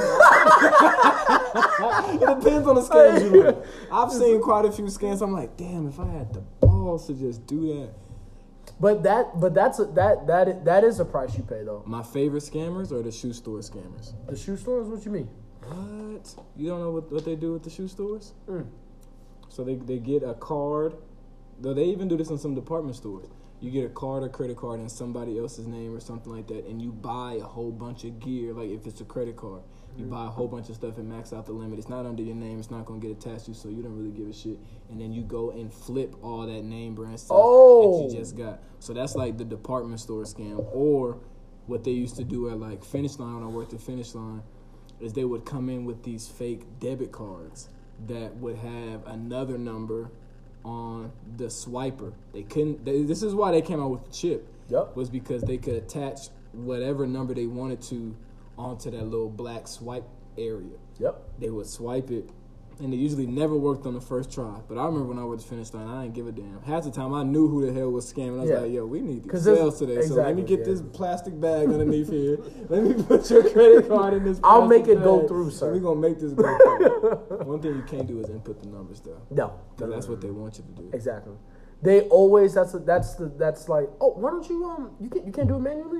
It depends on the scams you do. I've seen quite a few scams. I'm like, damn, if I had the balls to just do that. But that is a price you pay though. My favorite scammers are the shoe store scammers. The shoe stores, what you mean? What? You don't know what they do with the shoe stores? Mm. So they get a card. Though they even do this in some department stores. You get a card or credit card in somebody else's name or something like that, and you buy a whole bunch of gear. Like if it's a credit card, you buy a whole bunch of stuff and max out the limit. It's not under your name. It's not going to get attached to you, so you don't really give a shit. And then you go and flip all that name brand stuff Oh. that you just got. So that's like the department store scam. Or what they used to do at like Finish Line when I worked at Finish Line is they would come in with these fake debit cards that would have another number on the swiper. This is why they came out with the chip. Yep. Was because they could attach whatever number they wanted to onto that little black swipe area. Yep. They would swipe it, and it usually never worked on the first try. But I remember when I was Finish Line, I didn't give a damn. Half the time, I knew who the hell was scamming. I was Yeah. like, yo, we need these 'Cause this- sales today. So let me exactly, get yeah. this plastic bag underneath here. Let me put your credit card in this I'll plastic make it go bag, through, sir. and we're going to make this go through. One thing you can't do is input the numbers, though. No. Because that's what they want you to do. Exactly. They always that's like, oh, why don't you you can't do it manually?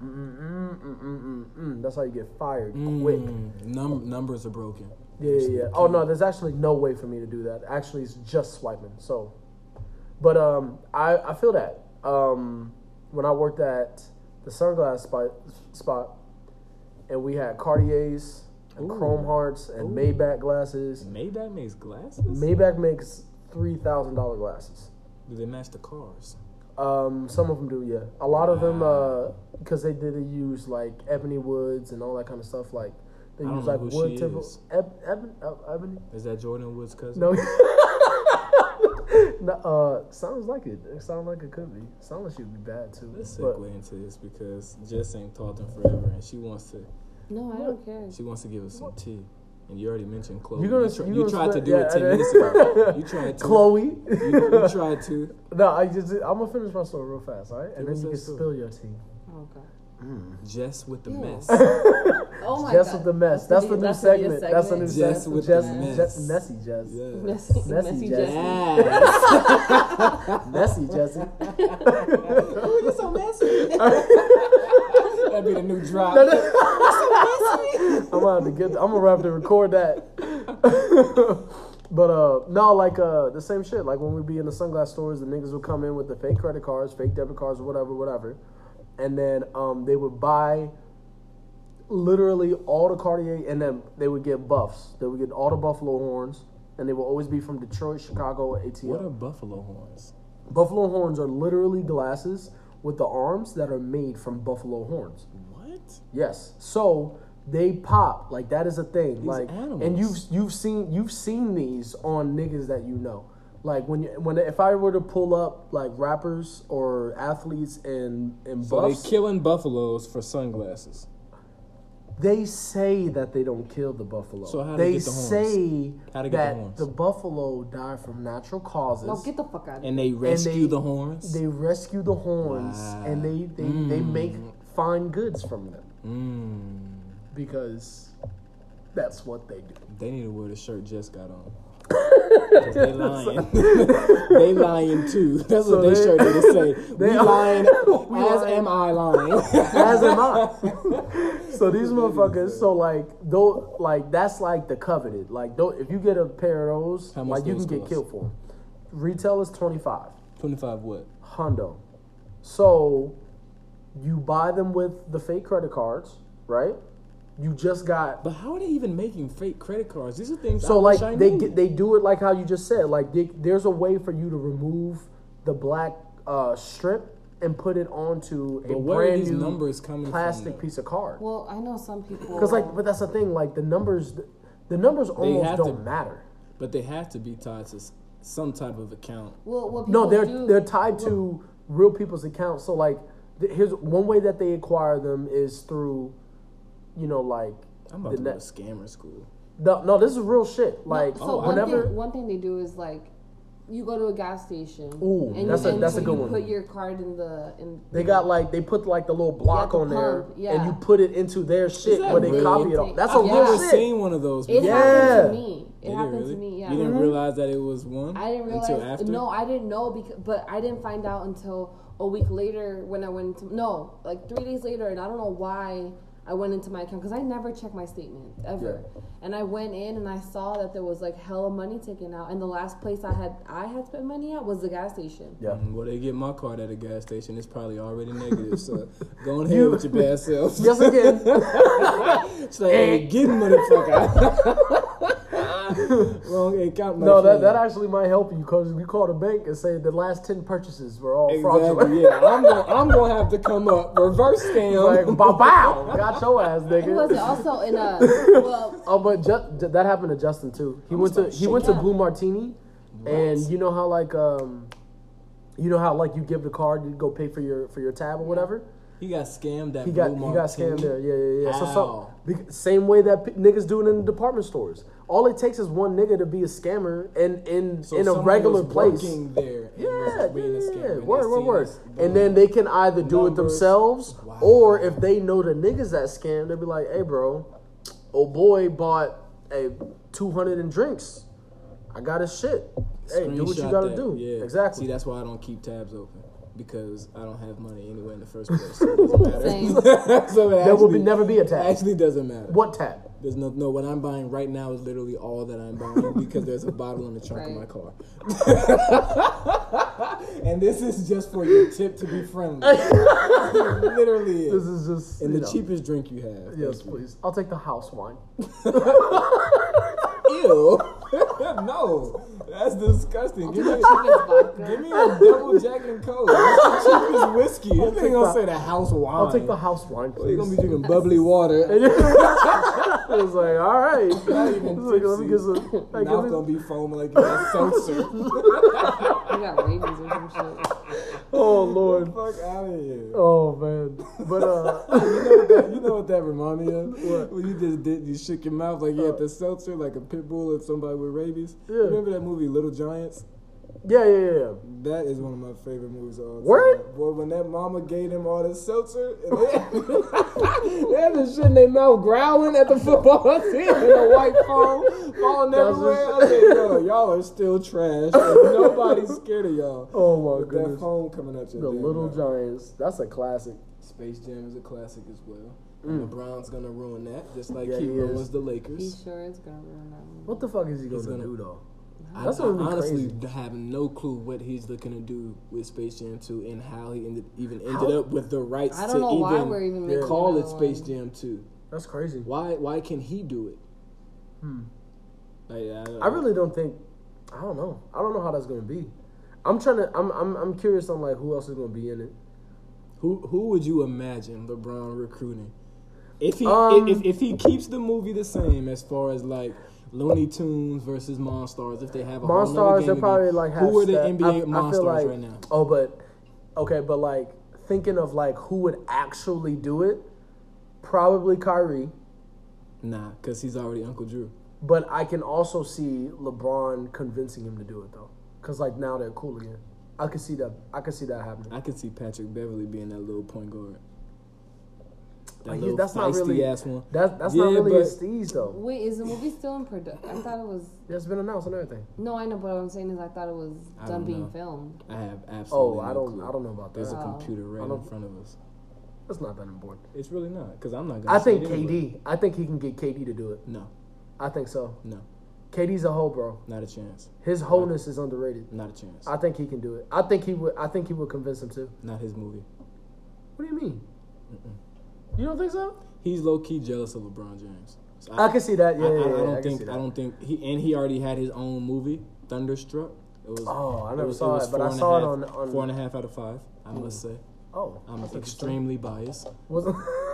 That's how you get fired quick. Numbers are broken. Yeah. Oh no, there's actually no way for me to do that. Actually, it's just swiping. So, but I feel that when I worked at the sunglass spot, and we had Cartiers and Chrome Hearts and Maybach glasses. Maybach makes glasses? Maybach makes $3,000 glasses. Do they match the cars? Some of them do, yeah. A lot of them, because they use like ebony woods and all that kind of stuff. Like they use like wood tip. Ebony. Is that Jordan Wood's cousin? No. No, sounds like it. It sounds like it could be. Sounds like she'd be bad too. Let's segue into this because Jess ain't talking forever, and she wants to. No, I don't care. She wants to give us some tea. And you already mentioned Chloe. You tried to do it 10 minutes ago. You tried to. Chloe. You tried to. No, I'm gonna finish my story real fast, all right? And then you can spill your tea. Oh, God. Jess with the mess. Oh my Jess God. with the mess. That's the new segment. That's the new Jess segment. with the mess. Messy Jess. Yes. Messy Jess. Messy Jessie. Oh, you're so messy. That'd be the new drop. I'm gonna have to record that. But no, like the same shit. Like when we be in the sunglass stores, the niggas would come in with the fake credit cards, fake debit cards, whatever. And then they would buy literally all the Cartier, and then they would get buffs. They would get all the Buffalo horns, and they will always be from Detroit, Chicago, or ATL. What are buffalo horns? Buffalo horns are literally glasses with the arms that are made from buffalo horns. What? Yes. So they pop like that is a thing. These like animals. And you've seen these on niggas that you know. Like if I were to pull up like rappers or athletes in So buffs, they killing buffaloes for sunglasses. they say that they don't kill the buffalo. So how they get the horns? say How to get that the horns? the buffalo died from natural causes. No, get the fuck out of here. And they rescue the horns. They rescue the horns, Wow. and they make fine goods from them because that's what they do. They need to wear the shirt Jess got on. 'Cause they lying. They lying too. That's So what they shirt need to say. We lying. We As lying. am I lying. As am I. So these motherfuckers, so like though, like that's like the coveted. Like though, if you get a pair of those, How much like you can those get cost? killed for them. Retail is 25 25 what? hundo. So you buy them with the fake credit cards, right? You just got. But how are they even making fake credit cards? These are things. So I like wish I they knew. they do it like how you just said. Like there's a way for you to remove the black strip and put it onto a But where are brand these new numbers coming plastic from? piece of card. Well, I know some people. Because but that's the thing. Like the numbers almost have don't to- matter. But they have to be tied to some type of account. Well, what No, people they're tied to real people's accounts. So like, here's one way that they acquire them is through, like I'm about to go to scammer school. No, this is real shit. Like So one thing they do is like, you go to a gas station. Ooh, and that's a good you one. put your card in they got they put like the little block the on there, pump, yeah. and you put it into their shit that where they really? copy it all. That's a I've never real shit. seen one of those. It before. happened to me. It Did happened really? to me. Yeah. You didn't realize that it was one. I didn't realize. until after. No, I didn't know but I didn't find out until a week later when I went into 3 days later, and I don't know why I went into my account because I never check my statement ever. Yeah. And I went in and I saw that there was like hella money taken out, and the last place I had spent money at was the gas station. Yeah. Well, they get my card at a gas station. It's probably already negative. So go on ahead with your bad self. Yes, again. It's like, hey, get motherfucker. Wrong account. No, that actually might help you because you call the bank and say the last 10 purchases were all fraudulent. Exactly. Yeah, I'm gonna have to come up reverse scam. Like, bow, got your ass, It was nigga. also in a Oh, but that happened to Justin too. He went to Blue Martini, and you know how you give the card, you go pay for your tab or whatever. He got scammed at He Blue got scammed there. Yeah. How? Same way that niggas do it in the department stores. All it takes is one nigga to be a scammer in a someone regular was place. working there and Yeah, was being a scammer. word. And then they can either do it themselves, Wow. or if they know the niggas that scam, they'll be like, "Hey, bro, old boy bought 200 in drinks. I got his shit. Hey, do what you Screenshot gotta that. do." Yeah. Exactly. See, that's why I don't keep tabs open. Because I don't have money anyway in the first place. So it doesn't matter. Same. So it There will actually- never be a tab. Actually doesn't matter. What tab? There's no what I'm buying right now is literally all that I'm buying because there's a bottle in the trunk of my car. And this is just for your tip to be friendly. It literally is. This is just And the cheapest drink you have. Yes, please. I'll take the house wine. Ew. No. That's disgusting. Give me a double Jack and Coke. That's the cheapest whiskey. You ain't gonna say the house wine. I'll take the house wine, please. You're gonna be drinking bubbly water. I was like, all right. Not even Like, let me get some. Like, Mouth gonna be foaming like a seltzer. You got rabies or some shit. Oh Lord. Fuck out of here. Oh man. But You know what that reminded me of? What? When you shook your mouth like you had the seltzer, like a pit bull or somebody with rabies. Yeah. Remember that movie Little Giants? yeah. That is one of my favorite movies of all time. Word? Boy, when that mama gave them all the seltzer, and they had the shit in their mouth growling at the football team and the white foam falling everywhere. I said, yo, y'all are still trash. And nobody's scared of y'all. Oh my With goodness. that foam coming at you. The Little Giants. That's a classic. Space Jam is a classic as well. And LeBron's gonna ruin that, just like Yeah, he he ruins is. the He Lakers. sure is gonna ruin that movie. What the fuck is he He's gonna gonna- do though? I That's gonna be honestly crazy. have no clue what he's looking to do with Space Jam 2 and how he ended How- up with the rights I to don't know why even we're even making call it another Space one. Jam 2. That's crazy. Why can he do it? Like, I really don't think. I don't know. I don't know how that's gonna be. I'm trying to. I'm curious on like who else is gonna be in it. Who would you imagine LeBron recruiting? If he Um, if he keeps the movie the same as far as like Looney Tunes versus Monstars, if they have a whole nother Monstars, game they probably again, like have. who are the Steph. NBA I feel Monstars like, right now? Oh, but okay, but like thinking of like who would actually do it, probably Kyrie. Nah, because he's already Uncle Drew. But I can also see LeBron convincing him to do it though, because like now they're cool again. I could see that. I could see that happening. I could see Patrick Beverly being that little point guard. That Like, little that's not really. ass one. That's Yeah, not really but- his steez though. Wait, is the movie still in production? I thought it was. It's been announced and everything. No, I know, but what I'm saying is I thought it was I done don't being know. filmed. I have Oh, absolutely I no don't. clue. I don't know about There's that. a computer I right in don't- front of us. That's not that important. It's really not, because I'm not gonna I say think it anyway. KD. I think he can get KD to do it. No, I think so. no, KD's a hoe, bro. not a chance. His wholeness is underrated. Not a chance. I think he can do it. I think he would. I think he would convince him to. Not his movie. What do you mean? You don't think so? He's low key jealous of LeBron James. So I can see that. Yeah, I yeah, yeah, don't I can think. see that. I don't think he already had his own movie, Thunderstruck. It was. Oh, I never was- saw was it, but I 4.5 saw it on 4.5 out of 5. I must say, Oh, I'm that's interesting. extremely biased. Wasn't-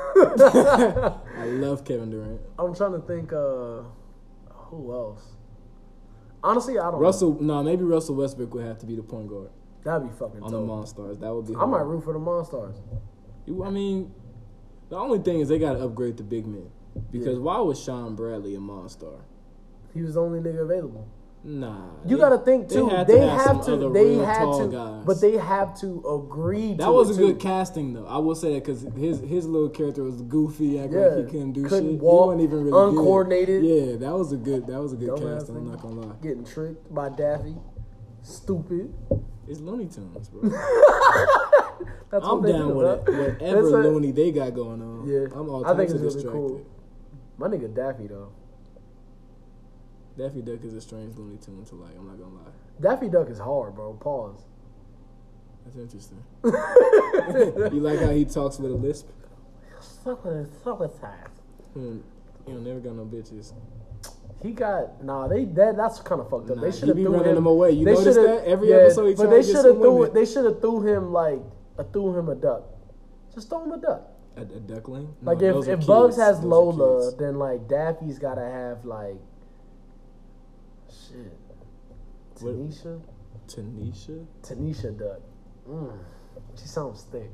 I love Kevin Durant. I'm trying to think. Who else? Honestly, I don't. Maybe Russell Westbrook would have to be the point guard Know. That'd be fucking on the dope. Monstars. That would be. I might hard. root for the Monstars. I mean, the only thing is they got to upgrade the big men. Because why was Sean Bradley a Monstar? He was the only nigga available. Nah. You got to think too. They have to. They had to. Guys. But they have to agree. That to was it a too. good casting, though. I will say that because his little character was goofy, acting Yeah, like he couldn't do couldn't shit. walk, He wasn't even really uncoordinated. Good. Yeah, that was a good Dumbass casting. I'm nigga. not gonna lie. Getting tricked by Daffy. Stupid. It's Looney Tunes, bro. That's I'm what they down do, with huh? it. Whatever That's a- Looney they got going on. Yeah, I'm all I think types of it's gonna be distracted. cool. My nigga Daffy though. Daffy Duck is a strange Looney Tune to like. I'm not gonna lie. Daffy Duck is hard, bro. Pause. That's interesting. You like how he talks with a lisp? You know, never got no bitches. He got that's kind of fucked up. Nah, They he should have be threw running him. him away. You they notice shoulda- that? Every episode he but trying they to get shoulda some threw women. they should have threw him a duck. Just throw him a duck. A duckling? Like No, those are if Bugs kids. has Those are Lola, kids. then like Daffy's gotta have like shit. What? Tanisha Tanisha? Duck. She sounds thick.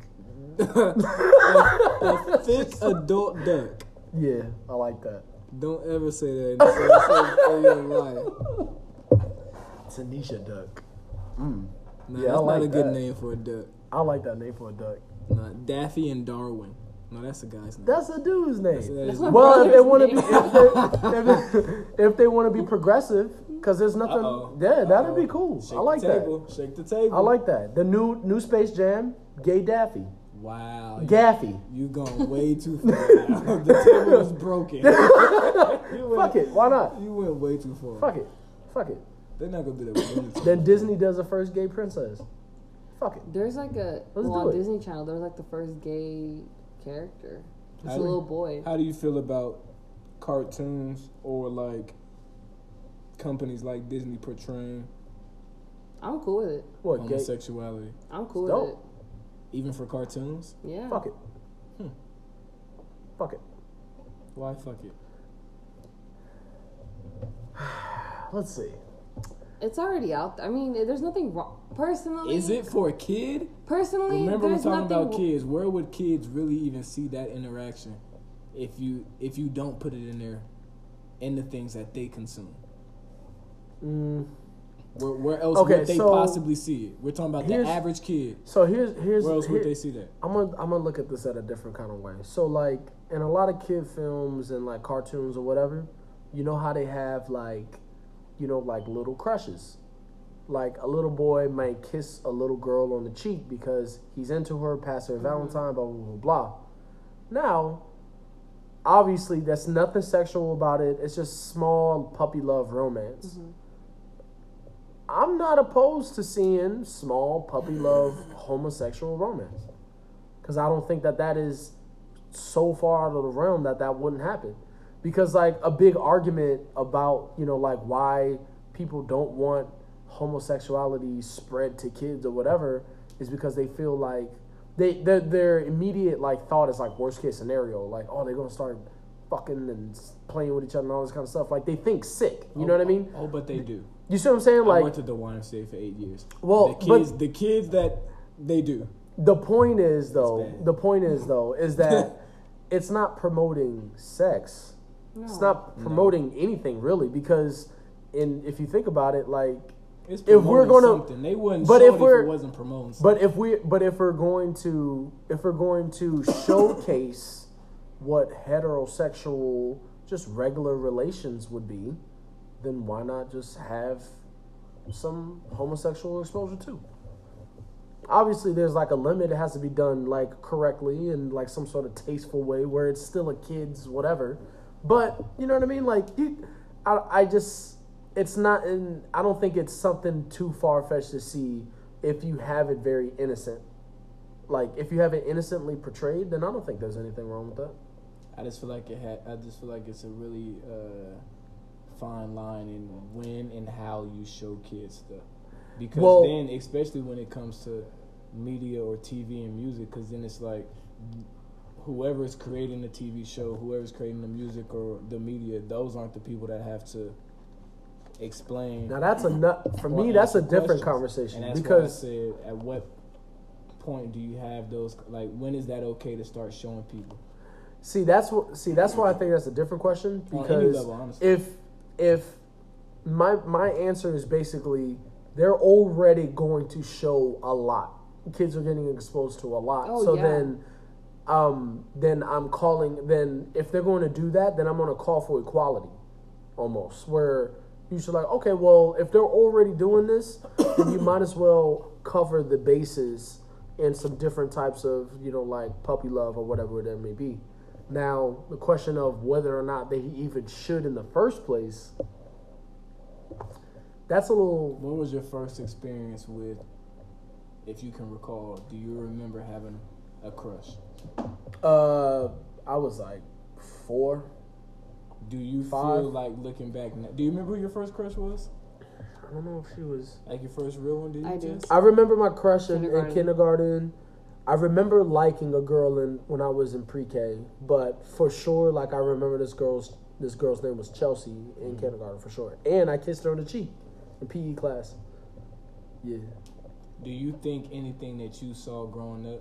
A thick adult duck. Yeah, I like that. Don't ever say that. You're a liar. Tanisha Duck. Nah, Yeah, I that's like not a good that. name for a duck. I like that name for a duck. Nah, Daffy and Darwin. No, that's a guy's name. That's a dude's name. That is- Well, if they want to be, if they want to be progressive, because there's nothing. Uh-oh. Yeah, that'd be Uh-oh. cool. Shake I like the that. table. Shake the table. I like that. The new Space Jam, Gay Daffy, Wow. Gaffy. You gone way too far now. The table is broken. Fuck it. Why not? You went way too far. Fuck it. Fuck it. They're not gonna do that with Looney Tunes. Then Disney does the first gay princess. Fuck it. There's like on Disney Channel, there's like the first gay character. It's a little boy. How do you feel about cartoons or like companies like Disney portraying I'm cool with it. What, homosexuality? I'm cool with it. Even for cartoons? Yeah. Fuck it. Fuck it. Why fuck it? Let's see. It's already out there. I mean, there's nothing wrong. Personally. Is it for a kid? Personally, remember we're talking about nothing kids. Where would kids really even see that interaction if you don't put it in there in the things that they consume? Where else would they possibly see it? We're talking about the average kid. So here's where else would they see that? I'm gonna look at this at a different kind of way. So like in a lot of kid films and like cartoons or whatever, you know how they have like, you know, like little crushes. Like a little boy might kiss a little girl on the cheek because he's into her, pass her Valentine, blah, blah, blah, blah. Now, obviously, that's nothing sexual about it. It's just small puppy love romance. Mm-hmm. I'm not opposed to seeing small puppy love homosexual romance. Because I don't think that is so far out of the realm that wouldn't happen. Because, like, a big argument about, you know, like, why people don't want homosexuality spread to kids or whatever is because they feel like their immediate, like, thought is, like, worst case scenario. Like, oh, they're going to start fucking and playing with each other and all this kind of stuff. Like, they think sick. You know what I mean? Oh, but they do. You see what I'm saying? Like, I went to the YMCA for 8 years. Well, the kids that they do. The point is, though, is that it's not promoting sex. No. It's not promoting anything, really, because if you think about it, like, it's if we're going to something, they wouldn't show it if it wasn't promoting something. But if we're going to showcase what heterosexual, just regular relations would be, then why not just have some homosexual exposure too? Obviously, there's like a limit. It has to be done like correctly and like some sort of tasteful way where it's still a kid's whatever. But you know what I mean? Like, it's not. I don't think it's something too far fetched to see if you have it very innocent. Like, if you have it innocently portrayed, then I don't think there's anything wrong with that. I just feel like it's a really fine line in when and how you show kids stuff. Because then, especially when it comes to media or TV and music, because then it's like whoever is creating the TV show, whoever's creating the music or the media, those aren't the people that have to explain. Now that's for me. That's a different conversation. And that's because why I said, at what point do you have those? Like, when is that okay to start showing people? See, that's why I think that's a different question. Because on any level, honestly. if my answer is basically they're already going to show a lot. Kids are getting exposed to a lot. Then I'm calling. Then if they're going to do that, then I'm going to call for equality, almost. Where you should like, okay, well, if they're already doing this, then you might as well cover the bases in some different types of, you know, like puppy love or whatever that may be. Now, the question of whether or not they even should in the first place, that's a little... What was your first experience with, if you can recall, do you remember having a crush? I was like 4. Do you 5? Feel like looking back now, do you remember who your first crush was? I don't know if she was... Like your first real one, I do. I remember my crush in kindergarten. I remember liking a girl when I was in pre-K, but for sure, like, I remember this girl's name was Chelsea in kindergarten for sure, and I kissed her on the cheek in PE class. Yeah. Do you think anything that you saw growing up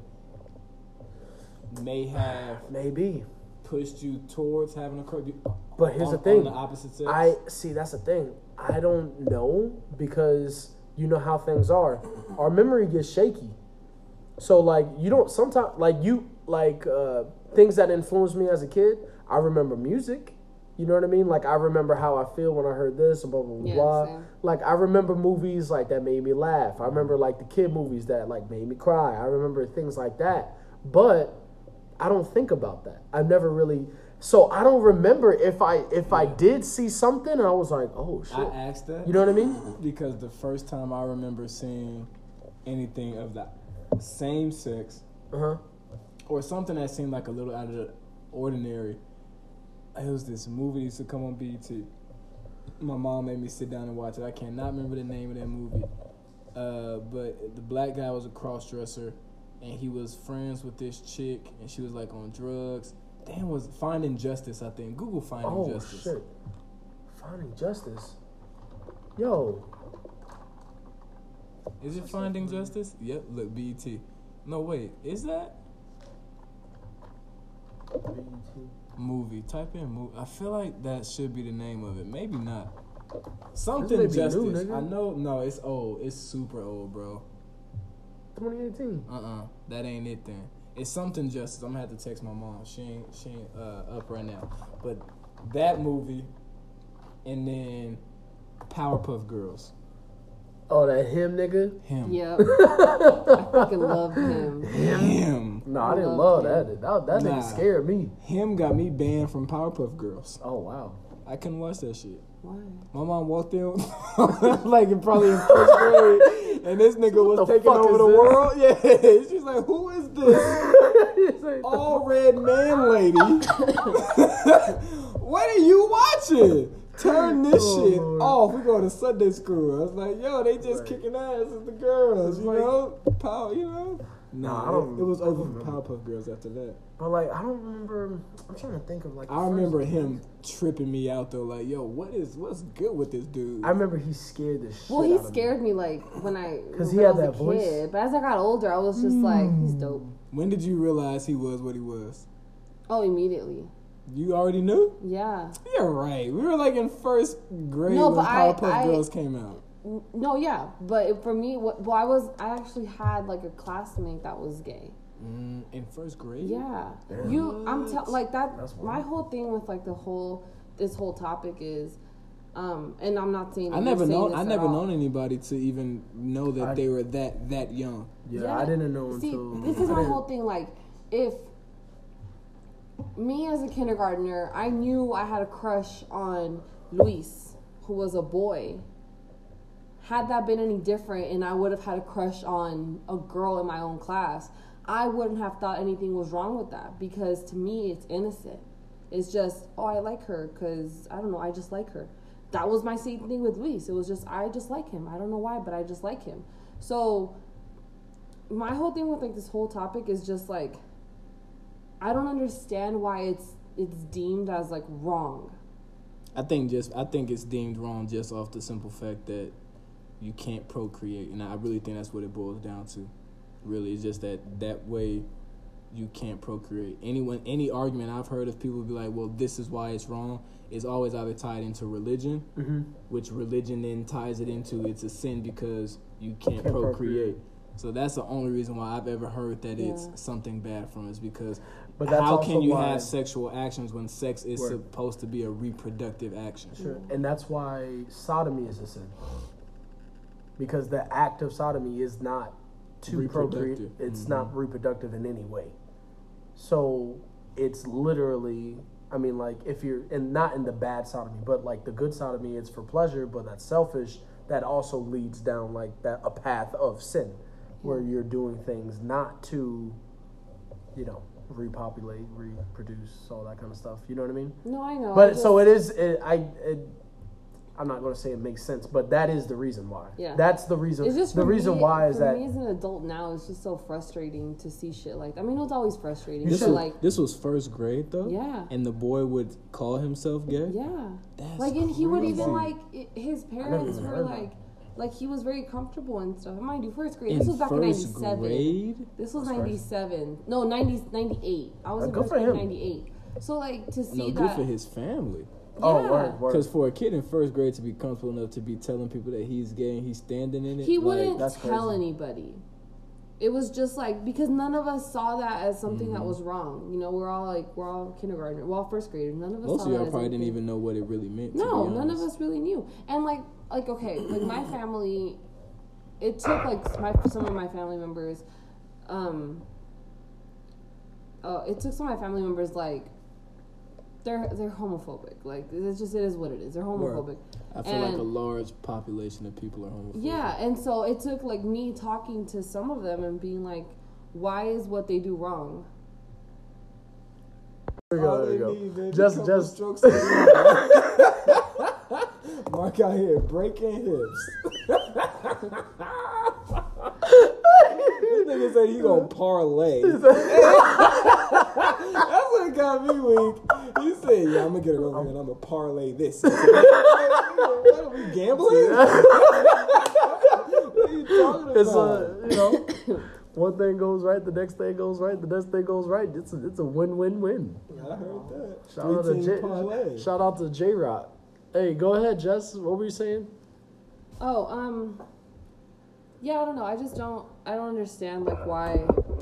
may have pushed you towards having a crush? But here's the thing: on the opposite sex? That's the thing. I don't know, because you know how things are. Our memory gets shaky. So, like, you don't sometimes, things that influenced me as a kid, I remember music. You know what I mean? Like, I remember how I feel when I heard this, blah, blah, blah, blah. Same. Like, I remember movies, like, that made me laugh. I remember, like, the kid movies that, like, made me cry. I remember things like that. But I don't think about that. I've never really... So, I don't remember if I did see something and I was like, oh, shit. I asked that. You know what I mean? Because the first time I remember seeing anything of the same sex or something that seemed like a little out of the ordinary. It was this movie that used to come on BET. My mom made me sit down and watch it. I cannot remember the name of that movie. But the black guy was a cross-dresser, and he was friends with this chick, and she was like on drugs. Damn, was Finding Justice, I think. Google Finding Justice. Oh, shit. Finding Justice. Yo. Is it Finding Justice? Yep, look, BET. No, wait, is that? BET. Movie. Type in movie. I feel like that should be the name of it. Maybe not. Something Justice. New, I know. No, it's old. It's super old, bro. 2018. That ain't it then. It's Something Justice. I'm gonna have to text my mom. She ain't up right now. But that movie, and then Powerpuff Girls. Oh, that him nigga? Him. Yep. I fucking love him. Him. No, I didn't love that. That nigga scared me. Him got me banned from Powerpuff Girls. Oh, wow. I couldn't watch that shit. Why? My mom walked in, like probably in first grade, and this nigga was taking over the world. Yeah, she's like, "Who is this all red man lady? What are you watching? Turn this shit off. We going to Sunday school." I was like, "Yo, they just kicking ass with the girls, you know, power, you know." Nah, it was over for Powerpuff Girls after that. But like, I don't remember. I'm trying to think of like. I remember him tripping me out though. Like, yo, what's good with this dude? I remember he scared the shit. Well, he scared me like when I was he had that a voice. kid. But as I got older, I was just like, he's dope. When did you realize he was what he was? Oh, immediately. You already knew? Yeah. You're right. We were like in first grade when Powerpuff Girls came out. No, yeah, but for me, I actually had like a classmate that was gay. In first grade? Yeah. Like that. My whole thing with like this whole topic is, and I'm not saying. I never known anybody to even know that they were that young. Yeah, I didn't know until. This is my whole thing. Like, if me as a kindergartner, I knew I had a crush on Luis, who was a boy. Had that been any different and I would have had a crush on a girl in my own class, I wouldn't have thought anything was wrong with that, because to me it's innocent. It's just, oh, I like her because, I don't know, I just like her. That was my same thing with Luis. It was just, I just like him. I don't know why, but I just like him. So my whole thing with like this whole topic is just like, I don't understand why it's deemed as like wrong. I think it's deemed wrong just off the simple fact that you can't procreate, and I really think that's what it boils down to. Really, it's just that way you can't procreate. Any argument I've heard of people be like, well, this is why it's wrong, is always either tied into religion, which religion then ties it into it's a sin because you can't procreate. So that's the only reason why I've ever heard that it's something bad from us, because how can you have sexual actions when sex is supposed to be a reproductive action? Sure, and that's why sodomy is a sin. Because the act of sodomy is not to procreate. It's not reproductive in any way. So it's literally, I mean, like if you're, and not in the bad sodomy, but like the good sodomy, it's for pleasure, but that's selfish. That also leads down like a path of sin, where you're doing things not to, repopulate, reproduce, all that kind of stuff. You know what I mean? No, I know. But so it is. I'm not going to say it makes sense, but that is the reason why. Yeah. That's the reason. It's just the reason why is that. For me as an adult now, it's just so frustrating to see shit like that. I mean, it was always frustrating. This was first grade, though? Yeah. And the boy would call himself gay? Yeah. That's and crazy. he would even, his parents were like, he was very comfortable and stuff. Mind you, first grade. This was back in 97. Grade? This was 97. No, 98. I was in first grade in 98. So, to see that. Good for his family. Yeah. Oh, word. Because for a kid in first grade to be comfortable enough to be telling people that he's gay and he's standing in it, he wouldn't tell anybody. It was just because none of us saw that as something that was wrong. We're all kindergartners, we're all first graders. None of us. Most saw of y'all that probably didn't even know what it really meant. No, none of us really knew. And my family, it took some of my family members. It took some of my family members They're homophobic. It is what it is. They're homophobic. I feel like a large population of people are homophobic. Yeah, and so it took like me talking to some of them and being like, why is what they do wrong? There you go. Need, just Mark out here breaking hips. This nigga said he gonna parlay. That's what got me weak. He said, "Yeah, I'm gonna get it over here and I'm gonna parlay this." What are we gambling? What are you talking about? One thing goes right, the next thing goes right, the next thing goes right. It's a win-win-win. I heard that. Shout out to J-Rock. Hey, go ahead, Jess. What were you saying? Oh, yeah, I don't know. I don't understand like why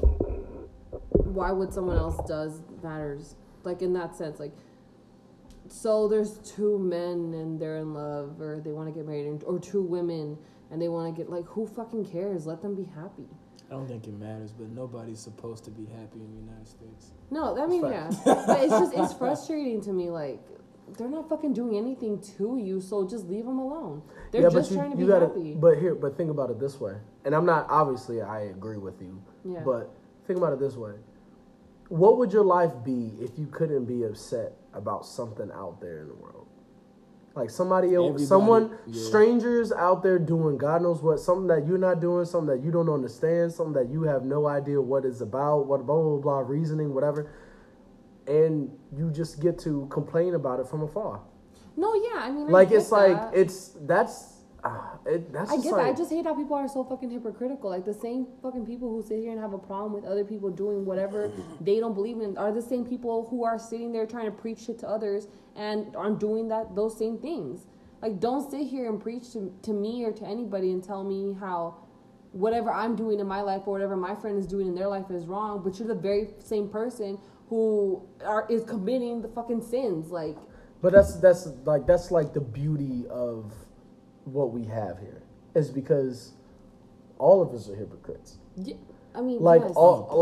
what someone else does matters. Like in that sense, like, so there's two men and they're in love or they want to get married, or two women and they want to get, like, who fucking cares? Let them be happy. I don't think it matters, but nobody's supposed to be happy in the United States. No, I mean, yeah. But it's frustrating to me, like, they're not fucking doing anything to you, so just leave them alone. They're just trying to be happy. But think about it this way. And I'm not, obviously, I agree with you. Yeah. But think about it this way. What would your life be if you couldn't be upset about something out there in the world? Like somebody else, strangers out there doing God knows what, something that you're not doing, something that you don't understand, something that you have no idea what it's about, what blah, blah, blah, reasoning, whatever. And you just get to complain about it from afar. No, yeah, I mean, like, I get it's like, that. that's I get that. I just hate how people are so fucking hypocritical. Like, the same fucking people who sit here and have a problem with other people doing whatever they don't believe in are the same people who are sitting there trying to preach shit to others and are doing those same things. Like, don't sit here and preach to me or to anybody and tell me how whatever I'm doing in my life or whatever my friend is doing in their life is wrong, but you're the very same person who is committing the fucking sins. Like, but that's like the beauty of what we have here, is because all of us are hypocrites. Yeah, I mean, like, yes.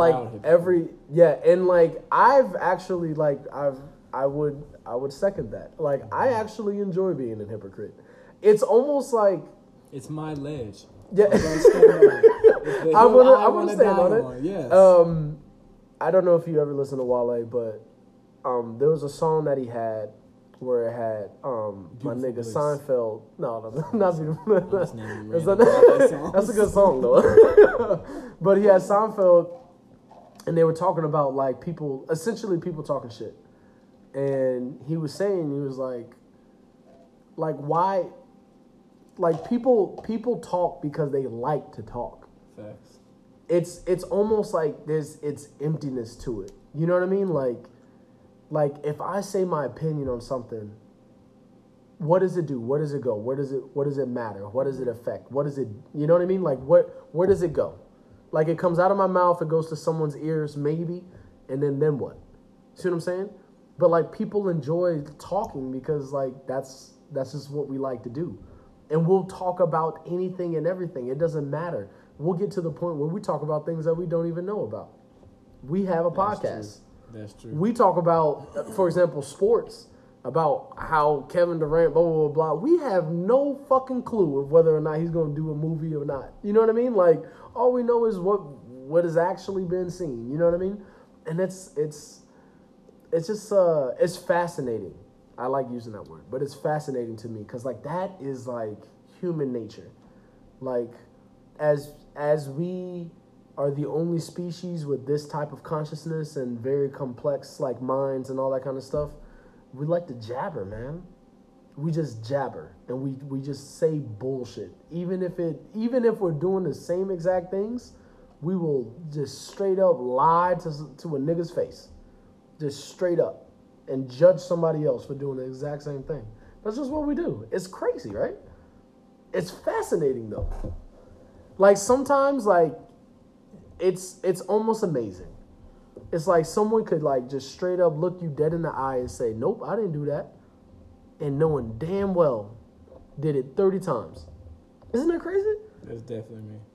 and like I've actually, like, I would second that. Like, I actually enjoy being a hypocrite. It's almost like it's my ledge. Yeah, I'm gonna stand on it. Yes. I don't know if you ever listen to Wale, but there was a song that he had where it had my nigga Bliss. Seinfeld. No, not Beautiful. That's That's a good song though. But he had Seinfeld, and they were talking about, like, people talking shit, and he was saying, he was like why, like, people talk because they like to talk. Facts. It's almost like it's emptiness to it. You know what I mean? Like, if I say my opinion on something, what does it do? Where does it go? What does it matter? What does it affect? What does it, you know what I mean? Like, where does it go? Like, it comes out of my mouth, it goes to someone's ears, maybe, and then what? See what I'm saying? But, like, people enjoy talking because, like, that's just what we like to do. And we'll talk about anything and everything. It doesn't matter. We'll get to the point where we talk about things that we don't even know about. We have a podcast. That's true. We talk about, for example, sports, about how Kevin Durant, blah, blah, blah, blah. We have no fucking clue of whether or not he's going to do a movie or not. You know what I mean? Like, all we know is what has actually been seen. You know what I mean? And it's just, it's fascinating. I like using that word, but it's fascinating to me because, like, that is, like, human nature. Like, as we are the only species with this type of consciousness and very complex, like, minds and all that kind of stuff, we like to jabber, man. We just jabber and we just say bullshit. Even if we're doing the same exact things, we will just straight up lie to a nigga's face, just straight up, and judge somebody else for doing the exact same thing. That's just what we do. It's crazy, right? It's fascinating though. Like, sometimes, like, it's almost amazing. It's like someone could, like, just straight up look you dead in the eye and say, nope, I didn't do that. And knowing damn well did it 30 times. Isn't that crazy? That's definitely me.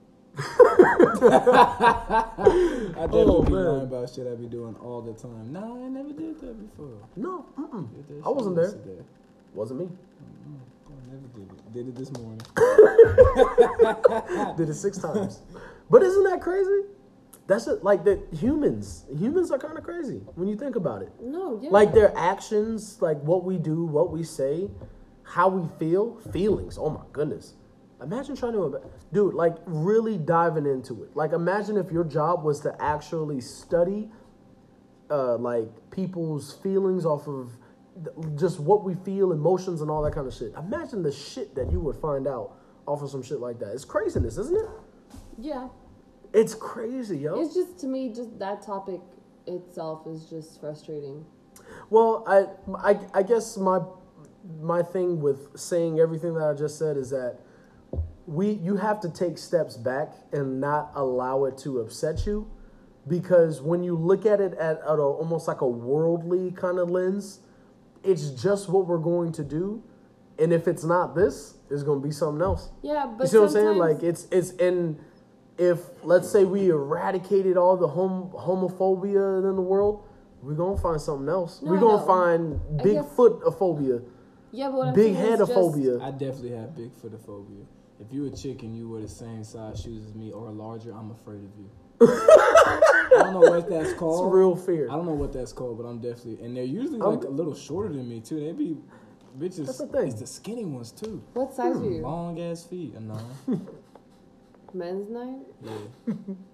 I definitely be lying about shit I be doing all the time. No, I never did that before. No, I wasn't there. Wasn't me. I never did it. Did it this morning. Did it 6 times. But isn't that crazy? That's it. Like that humans are kind of crazy when you think about it. No, yeah. Like their actions, like what we do, what we say, how we feel, feelings. Oh my goodness. Imagine trying to, dude, like really diving into it. Like imagine if your job was to actually study like people's feelings off of just what we feel, emotions and all that kind of shit. Imagine the shit that you would find out off of some shit like that. It's craziness, isn't it? Yeah. It's crazy, yo. It's just, to me, just that topic itself is just frustrating. Well, I guess my thing with saying everything that I just said is that you have to take steps back and not allow it to upset you, because when you look at it at almost like a worldly kind of lens, it's just what we're going to do, and if it's not this, it's going to be something else. Yeah, but you see what I'm saying? Like it's in. If, let's say, we eradicated all the homophobia in the world, we're going to find something else. No, we're going to find Bigfoot-ophobia. Yeah, but what I'm big saying is head-ophobia. I definitely have Bigfoot-ophobia. If you a chick and you wear the same size shoes as me or larger, I'm afraid of you. I don't know what that's called. It's real fear. I don't know what that's called, but I'm definitely... And they're usually like a little shorter than me, too. They be... Bitches... That's the thing. It's the skinny ones, too. What size are you? Long-ass feet. A 9. Men's 9? Yeah.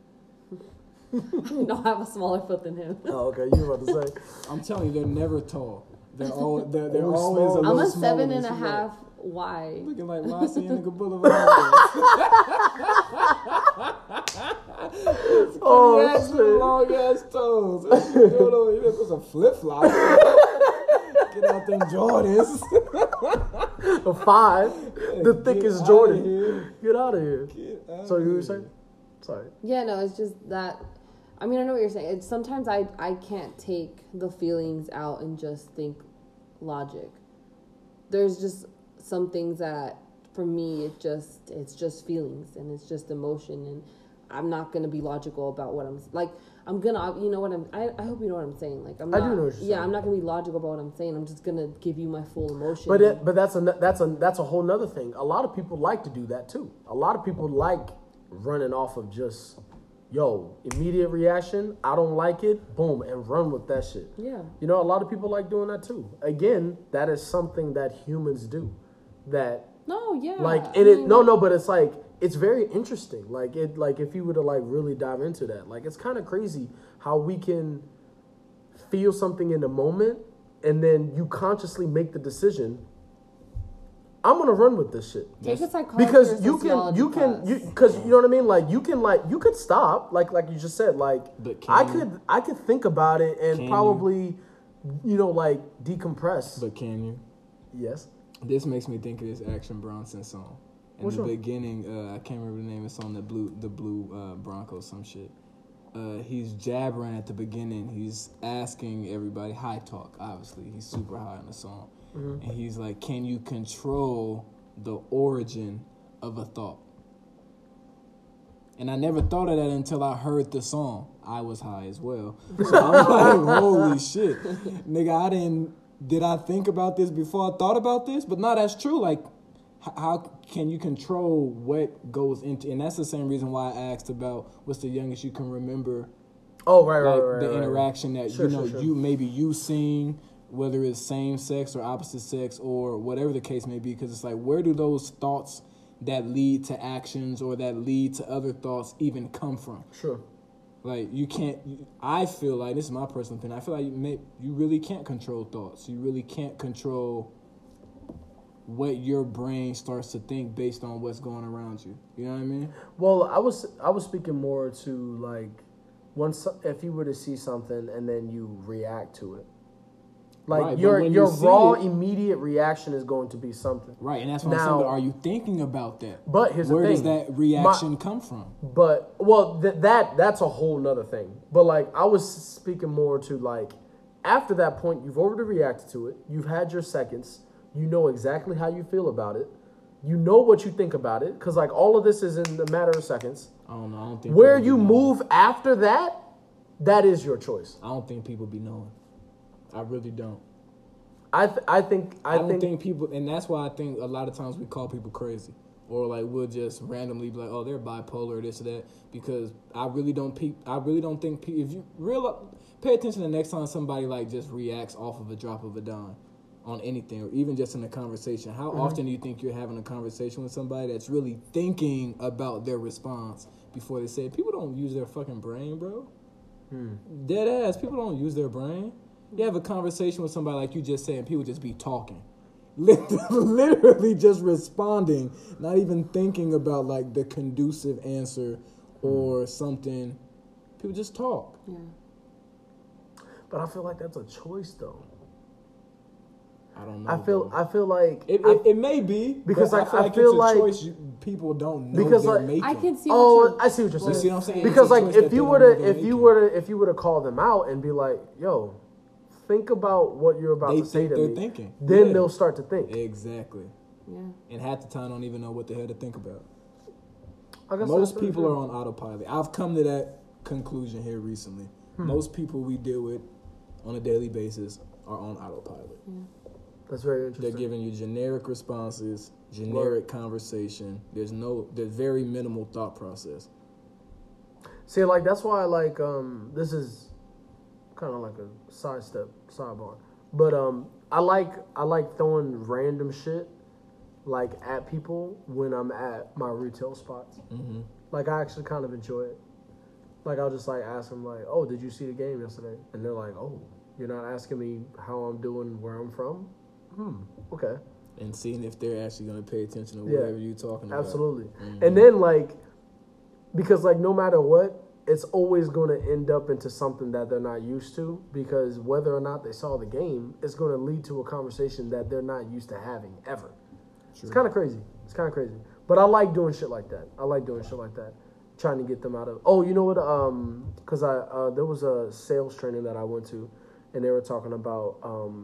No, I have a smaller foot than him. Oh, okay. You were about to say. I'm telling you, they're never tall. They're always a small. little I'm a smaller 7.5 wide. Looking like Rossi and Nigga Boulevard. Oh, ass shit. long ass toes. You better put some flip flops. Get out them Jordans. A 5. The thickest Get Jordan. outta here. Get out of here. Get outta So you were here. saying? Sorry. Yeah, no, it's just that. I mean, I know what you're saying. It's sometimes I can't take the feelings out and just think logic. There's just some things that, for me, it's just feelings and it's just emotion, and I'm not gonna be logical about what I'm like. I'm gonna, you know what I hope you know what I'm saying. Like I'm not, I do know what you're saying. Yeah, I'm not gonna be logical about what I'm saying. I'm just gonna give you my full emotion. But that's a whole nother thing. A lot of people like to do that too. A lot of people like running off of just, immediate reaction. I don't like it. Boom, and run with that shit. Yeah. You know, a lot of people like doing that too. Again, that is something that humans do. That No, yeah. but it's like, it's very interesting. Like if you were to like really dive into that, like it's kind of crazy how we can feel something in the moment and then you consciously make the decision, I'm gonna run with this shit. Take a psychology Because or sociology class. because you know what I mean. Like you could stop, like you just said. Like But I can could think about it and Can probably, like decompress. But can you? Yes. This makes me think of this Action Bronson song. In Which the one? beginning, I can't remember the name of the song, the blue Broncos, some shit. He's jabbering at the beginning. He's asking everybody, high talk, obviously. He's super high in the song. Mm-hmm. And he's like, can you control the origin of a thought? And I never thought of that until I heard the song. I was high as well. So I'm like, holy shit. Nigga, did I think about this before I thought about this? But no, that's true. Like, how can you control what goes into, and that's the same reason why I asked about what's the youngest you can remember. Oh, right. The interaction that, Sure. you seeing, whether it's same sex or opposite sex or whatever the case may be, because it's like, where do those thoughts that lead to actions or that lead to other thoughts even come from? Sure. Like, you can't, I feel like, this is my personal opinion, I feel like you really can't control thoughts. You really can't control what your brain starts to think based on what's going around you. You know what I mean? Well, I was speaking more to like, if you were to see something and then you react to it. Like Right, but your when you see raw it- immediate reaction is going to be something. Right, and that's what I'm saying. But are you thinking about that? But here's the where does thing. that reaction come from? But that's a whole nother thing. But like I was speaking more to like, after that point, you've already reacted to it. You've had your seconds. You know exactly how you feel about it. You know what you think about it, because like all of this is in a matter of seconds. I don't know. I don't think Where people you be knowing. move after that is your choice. I don't think people be knowing. I really don't. I think don't think people, and that's why I think a lot of times we call people crazy, or like we'll just randomly be like, oh, they're bipolar, this or that, because I really don't think if you pay attention the next time somebody like just reacts off of a drop of a dime on anything, or even just in a conversation. How often do you think you're having a conversation with somebody that's really thinking about their response before they say it? People don't use their fucking brain, bro. Dead ass. People don't use their brain. You have a conversation with somebody like you just said, and people just be talking. Literally just responding, not even thinking about like the conducive answer or something. People just talk. Yeah. But I feel like that's a choice, though. I don't know. I feel like it may be because I feel like it's a choice people don't know because they're like, making. I can see. I see what you're saying. You see what I'm saying? Because It's a like choice if that you they were don't know to they're if you were to call them out and be like, yo, think about what you're about to say to me. Thinking. Then they'll start to think. Exactly. Yeah. And half the time don't even know what the hell to think about. I guess Most people are on autopilot. I've come to that conclusion here recently. Most people we deal with on a daily basis are on autopilot. Yeah. That's very interesting. They're giving you generic responses, generic conversation. There's very minimal thought process. See, like that's why I like this is kind of like a sidebar, but I like throwing random shit like at people when I'm at my retail spots. Mm-hmm. Like I actually kind of enjoy it. Like I'll just like ask them like, oh, did you see the game yesterday? And they're like, oh, you're not asking me how I'm doing, where I'm from? Okay. And seeing if they're actually going to pay attention to whatever you're talking about. Absolutely. Mm-hmm. And then like, because like no matter what, it's always going to end up into something that they're not used to, because whether or not they saw the game, it's going to lead to a conversation that they're not used to having ever. True. It's kind of crazy. But I like doing shit like that. Trying to get them out of. Oh, you know what? Because there was a sales training that I went to, and they were talking about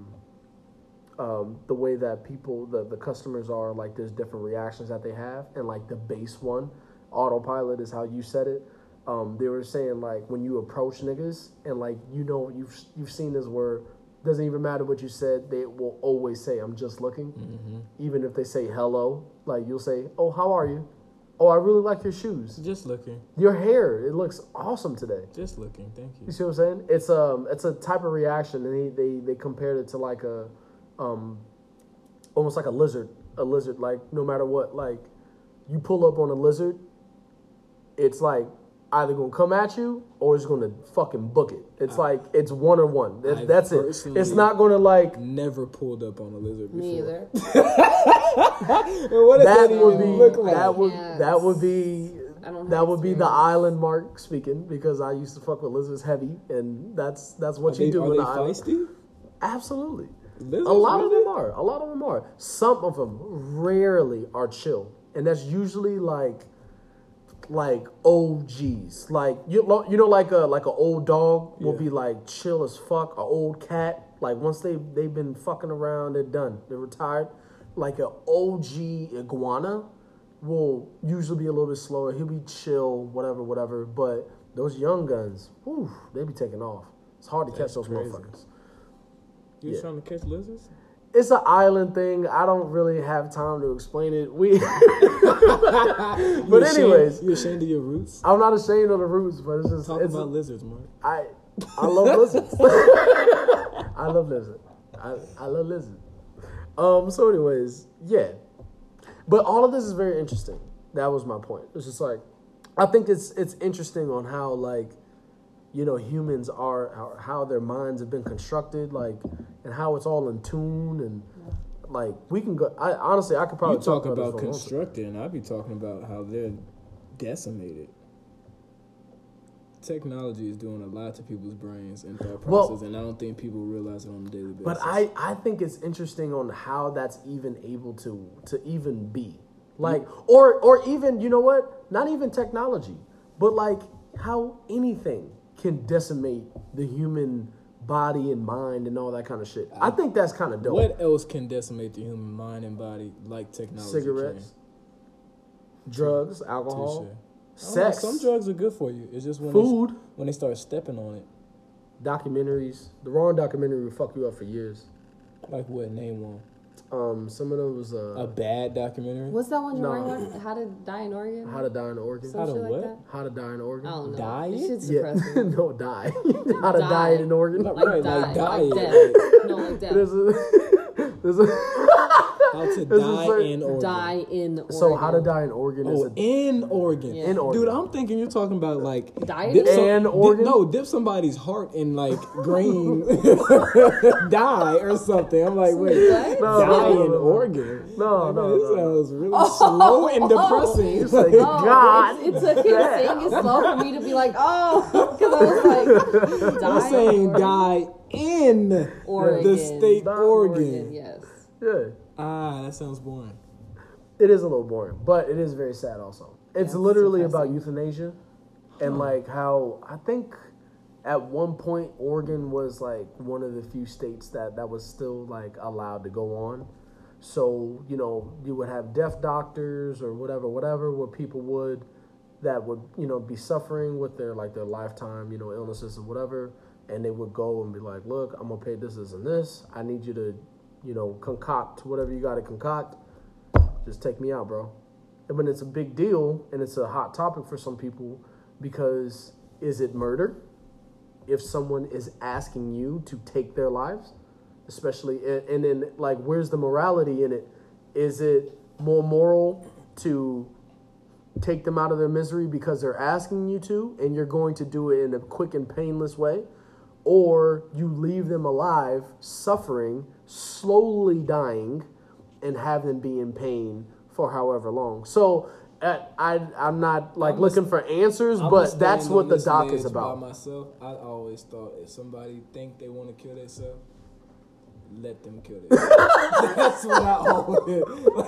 the way that people, the customers are like. There's different reactions that they have, and like the base one, autopilot is how you said it. They were saying like when you approach niggas and like you've seen this where doesn't even matter what you said, they will always say I'm just looking, even if they say hello. Like you'll say, oh, how are you? Oh, I really like your shoes. Just looking. Your hair, it looks awesome today. Just looking. Thank you. You see what I'm saying? It's a type of reaction, and they compared it to like a almost like a lizard. Like no matter what, like you pull up on a lizard, it's like either gonna come at you or it's gonna fucking book it. It's like it's one or one. That's it. It's not gonna like. Never pulled up on a lizard before. Me either. What does that would even be look like? that would be the experience. island Mark speaking, because I used to fuck with lizards heavy, and that's what you do Are in they the island. feisty? Absolutely. Lizards, A lot really? of them are. Some of them rarely are chill, and that's usually like OGs. Like you know like a old dog will be like chill as fuck. A old cat, like once they've been fucking around, they're done. They're retired. Like an OG iguana will usually be a little bit slower. He'll be chill, whatever. But those young guns, whew, they be taking off. It's hard to catch those crazy. motherfuckers. You trying to catch lizards? It's an island thing. I don't really have time to explain it. But anyways, You ashamed of your roots? I'm not ashamed of the roots, but it's just Talk about lizards, Mark. I love lizards. I love lizards. I love lizards. So anyways, yeah. But all of this is very interesting. That was my point. It's just like, I think it's interesting on how like, you know, humans are, how their minds have been constructed, like, and how it's all in tune, and like we can go. I could probably You talk about about this for a long time. constructed, and I'd be talking about how they're decimated. Technology is doing a lot to people's brains and thought process, and I don't think people realize it on a daily basis. But I think it's interesting on how that's even able to even be. Like, or even, you know what? Not even technology, but like how anything can decimate the human body and mind and all that kind of shit. I think that's kind of dope. What else can decimate the human mind and body like technology? Cigarettes, drugs, alcohol, Touche. sex, Some drugs are good for you. It's just when food, when they start stepping on it. documentaries. The wrong documentary will fuck you up for years. Like what? Name one. Some of those A bad documentary. What's that one you're No. wearing? How to Die in Oregon? How to Die in Oregon. Some How to shit like what? that? How to Die in Oregon. I don't know. Die This it? shit's Yeah, depressing. no, die. How to die in Oregon. Like, Like right, die, like die. like death. No, like death. There's a How to This is die like- in Oregon. Die in Oregon. So How to Die in Oregon is Oh, in Oregon. Yeah. in Oregon. Dude, I'm thinking you're talking about like Die dip in Oregon? dip somebody's heart in like green dye or something. I'm like, wait, What? No, die no, no, in no. Oregon? No, Like, no, man, this no. sounds really slow and depressing. It's like, Oh, God. it took him saying it slow for me to be like, oh, because I was like, die I'm saying in die in Oregon. the state Not Oregon. Yes. Yeah. Ah, that sounds boring. It is a little boring, but it is very sad also. It's Yeah, literally it's about depressing. euthanasia and like how I think at one point Oregon was like one of the few states that was still like allowed to go on. So, you know, you would have deaf doctors or whatever, where people would be suffering with their lifetime, illnesses or whatever, and they would go and be like, look, I'm gonna pay this and this. I need you to, concoct whatever you gotta concoct. Just take me out, bro. And when it's a big deal and it's a hot topic for some people, because is it murder if someone is asking you to take their lives? Especially, and then like, where's the morality in it? Is it more moral to take them out of their misery because they're asking you to, and you're going to do it in a quick and painless way? Or you leave them alive, suffering, slowly dying, and have them be in pain for however long. So I'm not like looking for answers, but that's what the doc is about. By myself, I always thought if somebody think they want to kill themselves, let them kill themselves. That's what I always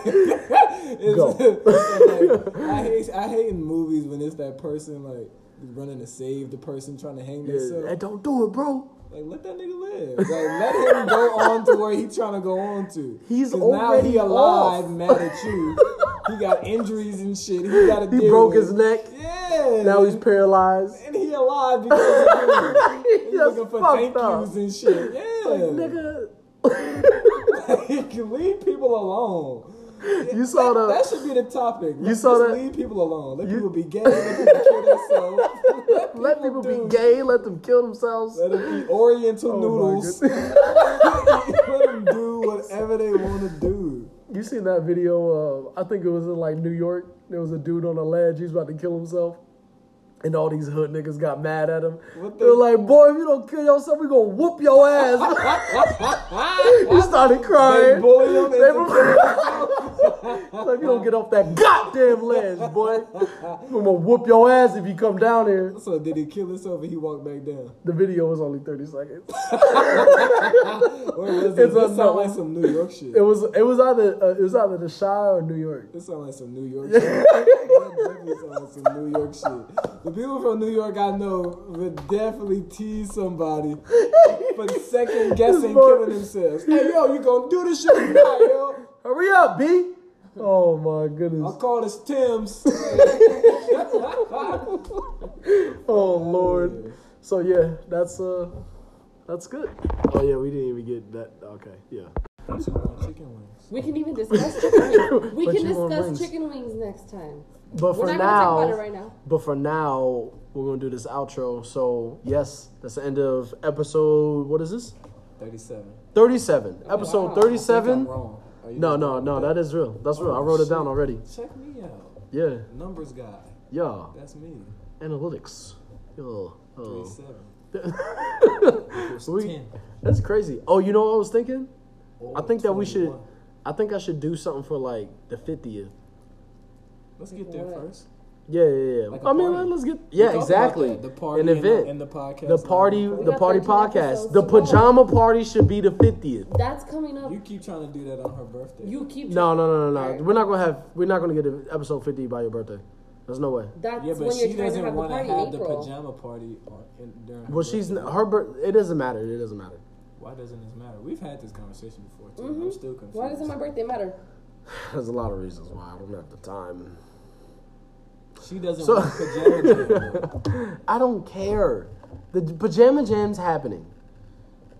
Go. I hate in movies when it's that person like running to save the person trying to hang themselves. Hey, don't do it, bro. Like, let that nigga live. Like, let him go on to where he's trying to go on to. He's 'Cause already now he alive, off. mad at you. He got injuries and shit. He got to deal He broke with. his neck. Yeah. Now he's paralyzed. And he alive because of you. He's That's looking for fucked thank up. yous and shit. Yeah. Like, nigga. Like, leave people alone. You saw That should be the topic. You saw Just that- leave people alone. Let people be gay. Let people kill themselves. Let people do- be gay. Let them kill themselves. Let them eat Oriental Oh my noodles. goodness. Let them do whatever they want to do. You seen that video? I think it was in like New York. There was a dude on a ledge. He's about to kill himself. And all these hood niggas got mad at him. What They were like, boy, if you don't kill yourself, we gonna whoop your ass. He started They crying. bully him. They into were- killing themselves. Like, you don't get off that goddamn ledge, boy. I'm gonna whoop your ass if you come down here. So did he kill himself and he walked back down? The video was only 30 seconds. Or was it? It's This a- sound like some New York shit. It was either the Chi or New York. This sound like some New York shit. That definitely sound like some New York shit. The people from New York I know would definitely tease somebody for second guessing killing themselves. Hey yo, you gonna do this shit now, yo? Hurry up, B. Oh my goodness. I'll call this Tim's. Oh Lord. So yeah, that's good. Oh yeah, we didn't even get that. Okay, yeah. Chicken wings. We can even discuss chicken wings. We But can you want discuss wings. chicken wings next time. But We're for not gonna talk about it now, right now. we're gonna do this outro. So yes, that's the end of episode. What is this? 37. 37. Episode Wow. 37. I'm wrong. Are you No, wrong no, with that is real. That's real. I Oh, wrote it shit. down already. Check me out. Yeah, Numbers guy. yeah. That's me. Analytics. Yo, 37. Equals We- 10. that's crazy. Oh, you know what I was thinking? Or I think that we should. 21. I think I should do something for like the 50th. Let's get there What? first. Yeah, yeah, yeah. Like a I mean, party. let's get. We Yeah, talked about exactly. that. The party An event. and the podcast. The party, and the got party 13 podcast. episodes The to go. pajama party should be the 50th. That's coming up. You keep trying to do that on her birthday. You keep. No. Alright. We're not gonna get an episode 50 by your birthday. There's no way. That's Yeah, but when she you're trying to doesn't have the want to party in have the April. pajama party during her Well, she's birthday. her birth. It doesn't matter. It doesn't matter. Why doesn't this matter? We've had this conversation before, too. Mhm. I'm still confused. Why doesn't my birthday matter? There's a lot of reasons why I don't have the time. She doesn't So- want pajama jam. I don't care. The pajama jam's happening.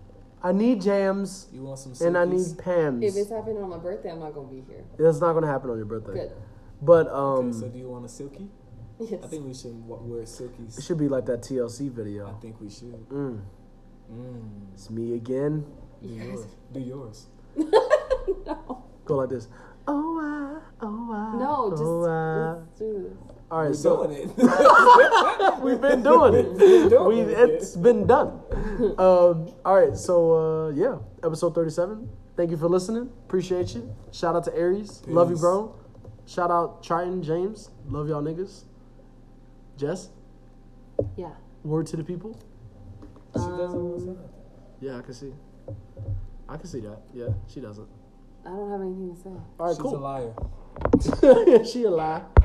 I need jams. You want some and I silkies? need Pams. If it's happening on my birthday, I'm not gonna be here. That's not gonna happen on your birthday. Good. But Okay, so do you want a silky? Yes. I think we should wear silkies. it should be like that TLC video. I think we should. It's me again. Do yours. Do yours. No. Go like this. Oh I. No, just oh, let's do this. All right, We're so doing it. we've been doing it. It's been done. All right, so yeah, episode 37. Thank you for listening. Appreciate you. Shout out to Aries. Love you, Peace. bro. Shout out Triton, James. Love y'all niggas. Jess, Yeah. word to the people. She doesn't want to say that. Yeah, I can see. I can see that. Yeah, she doesn't. I don't have anything to say. All right, She's cool. a liar. She a lie.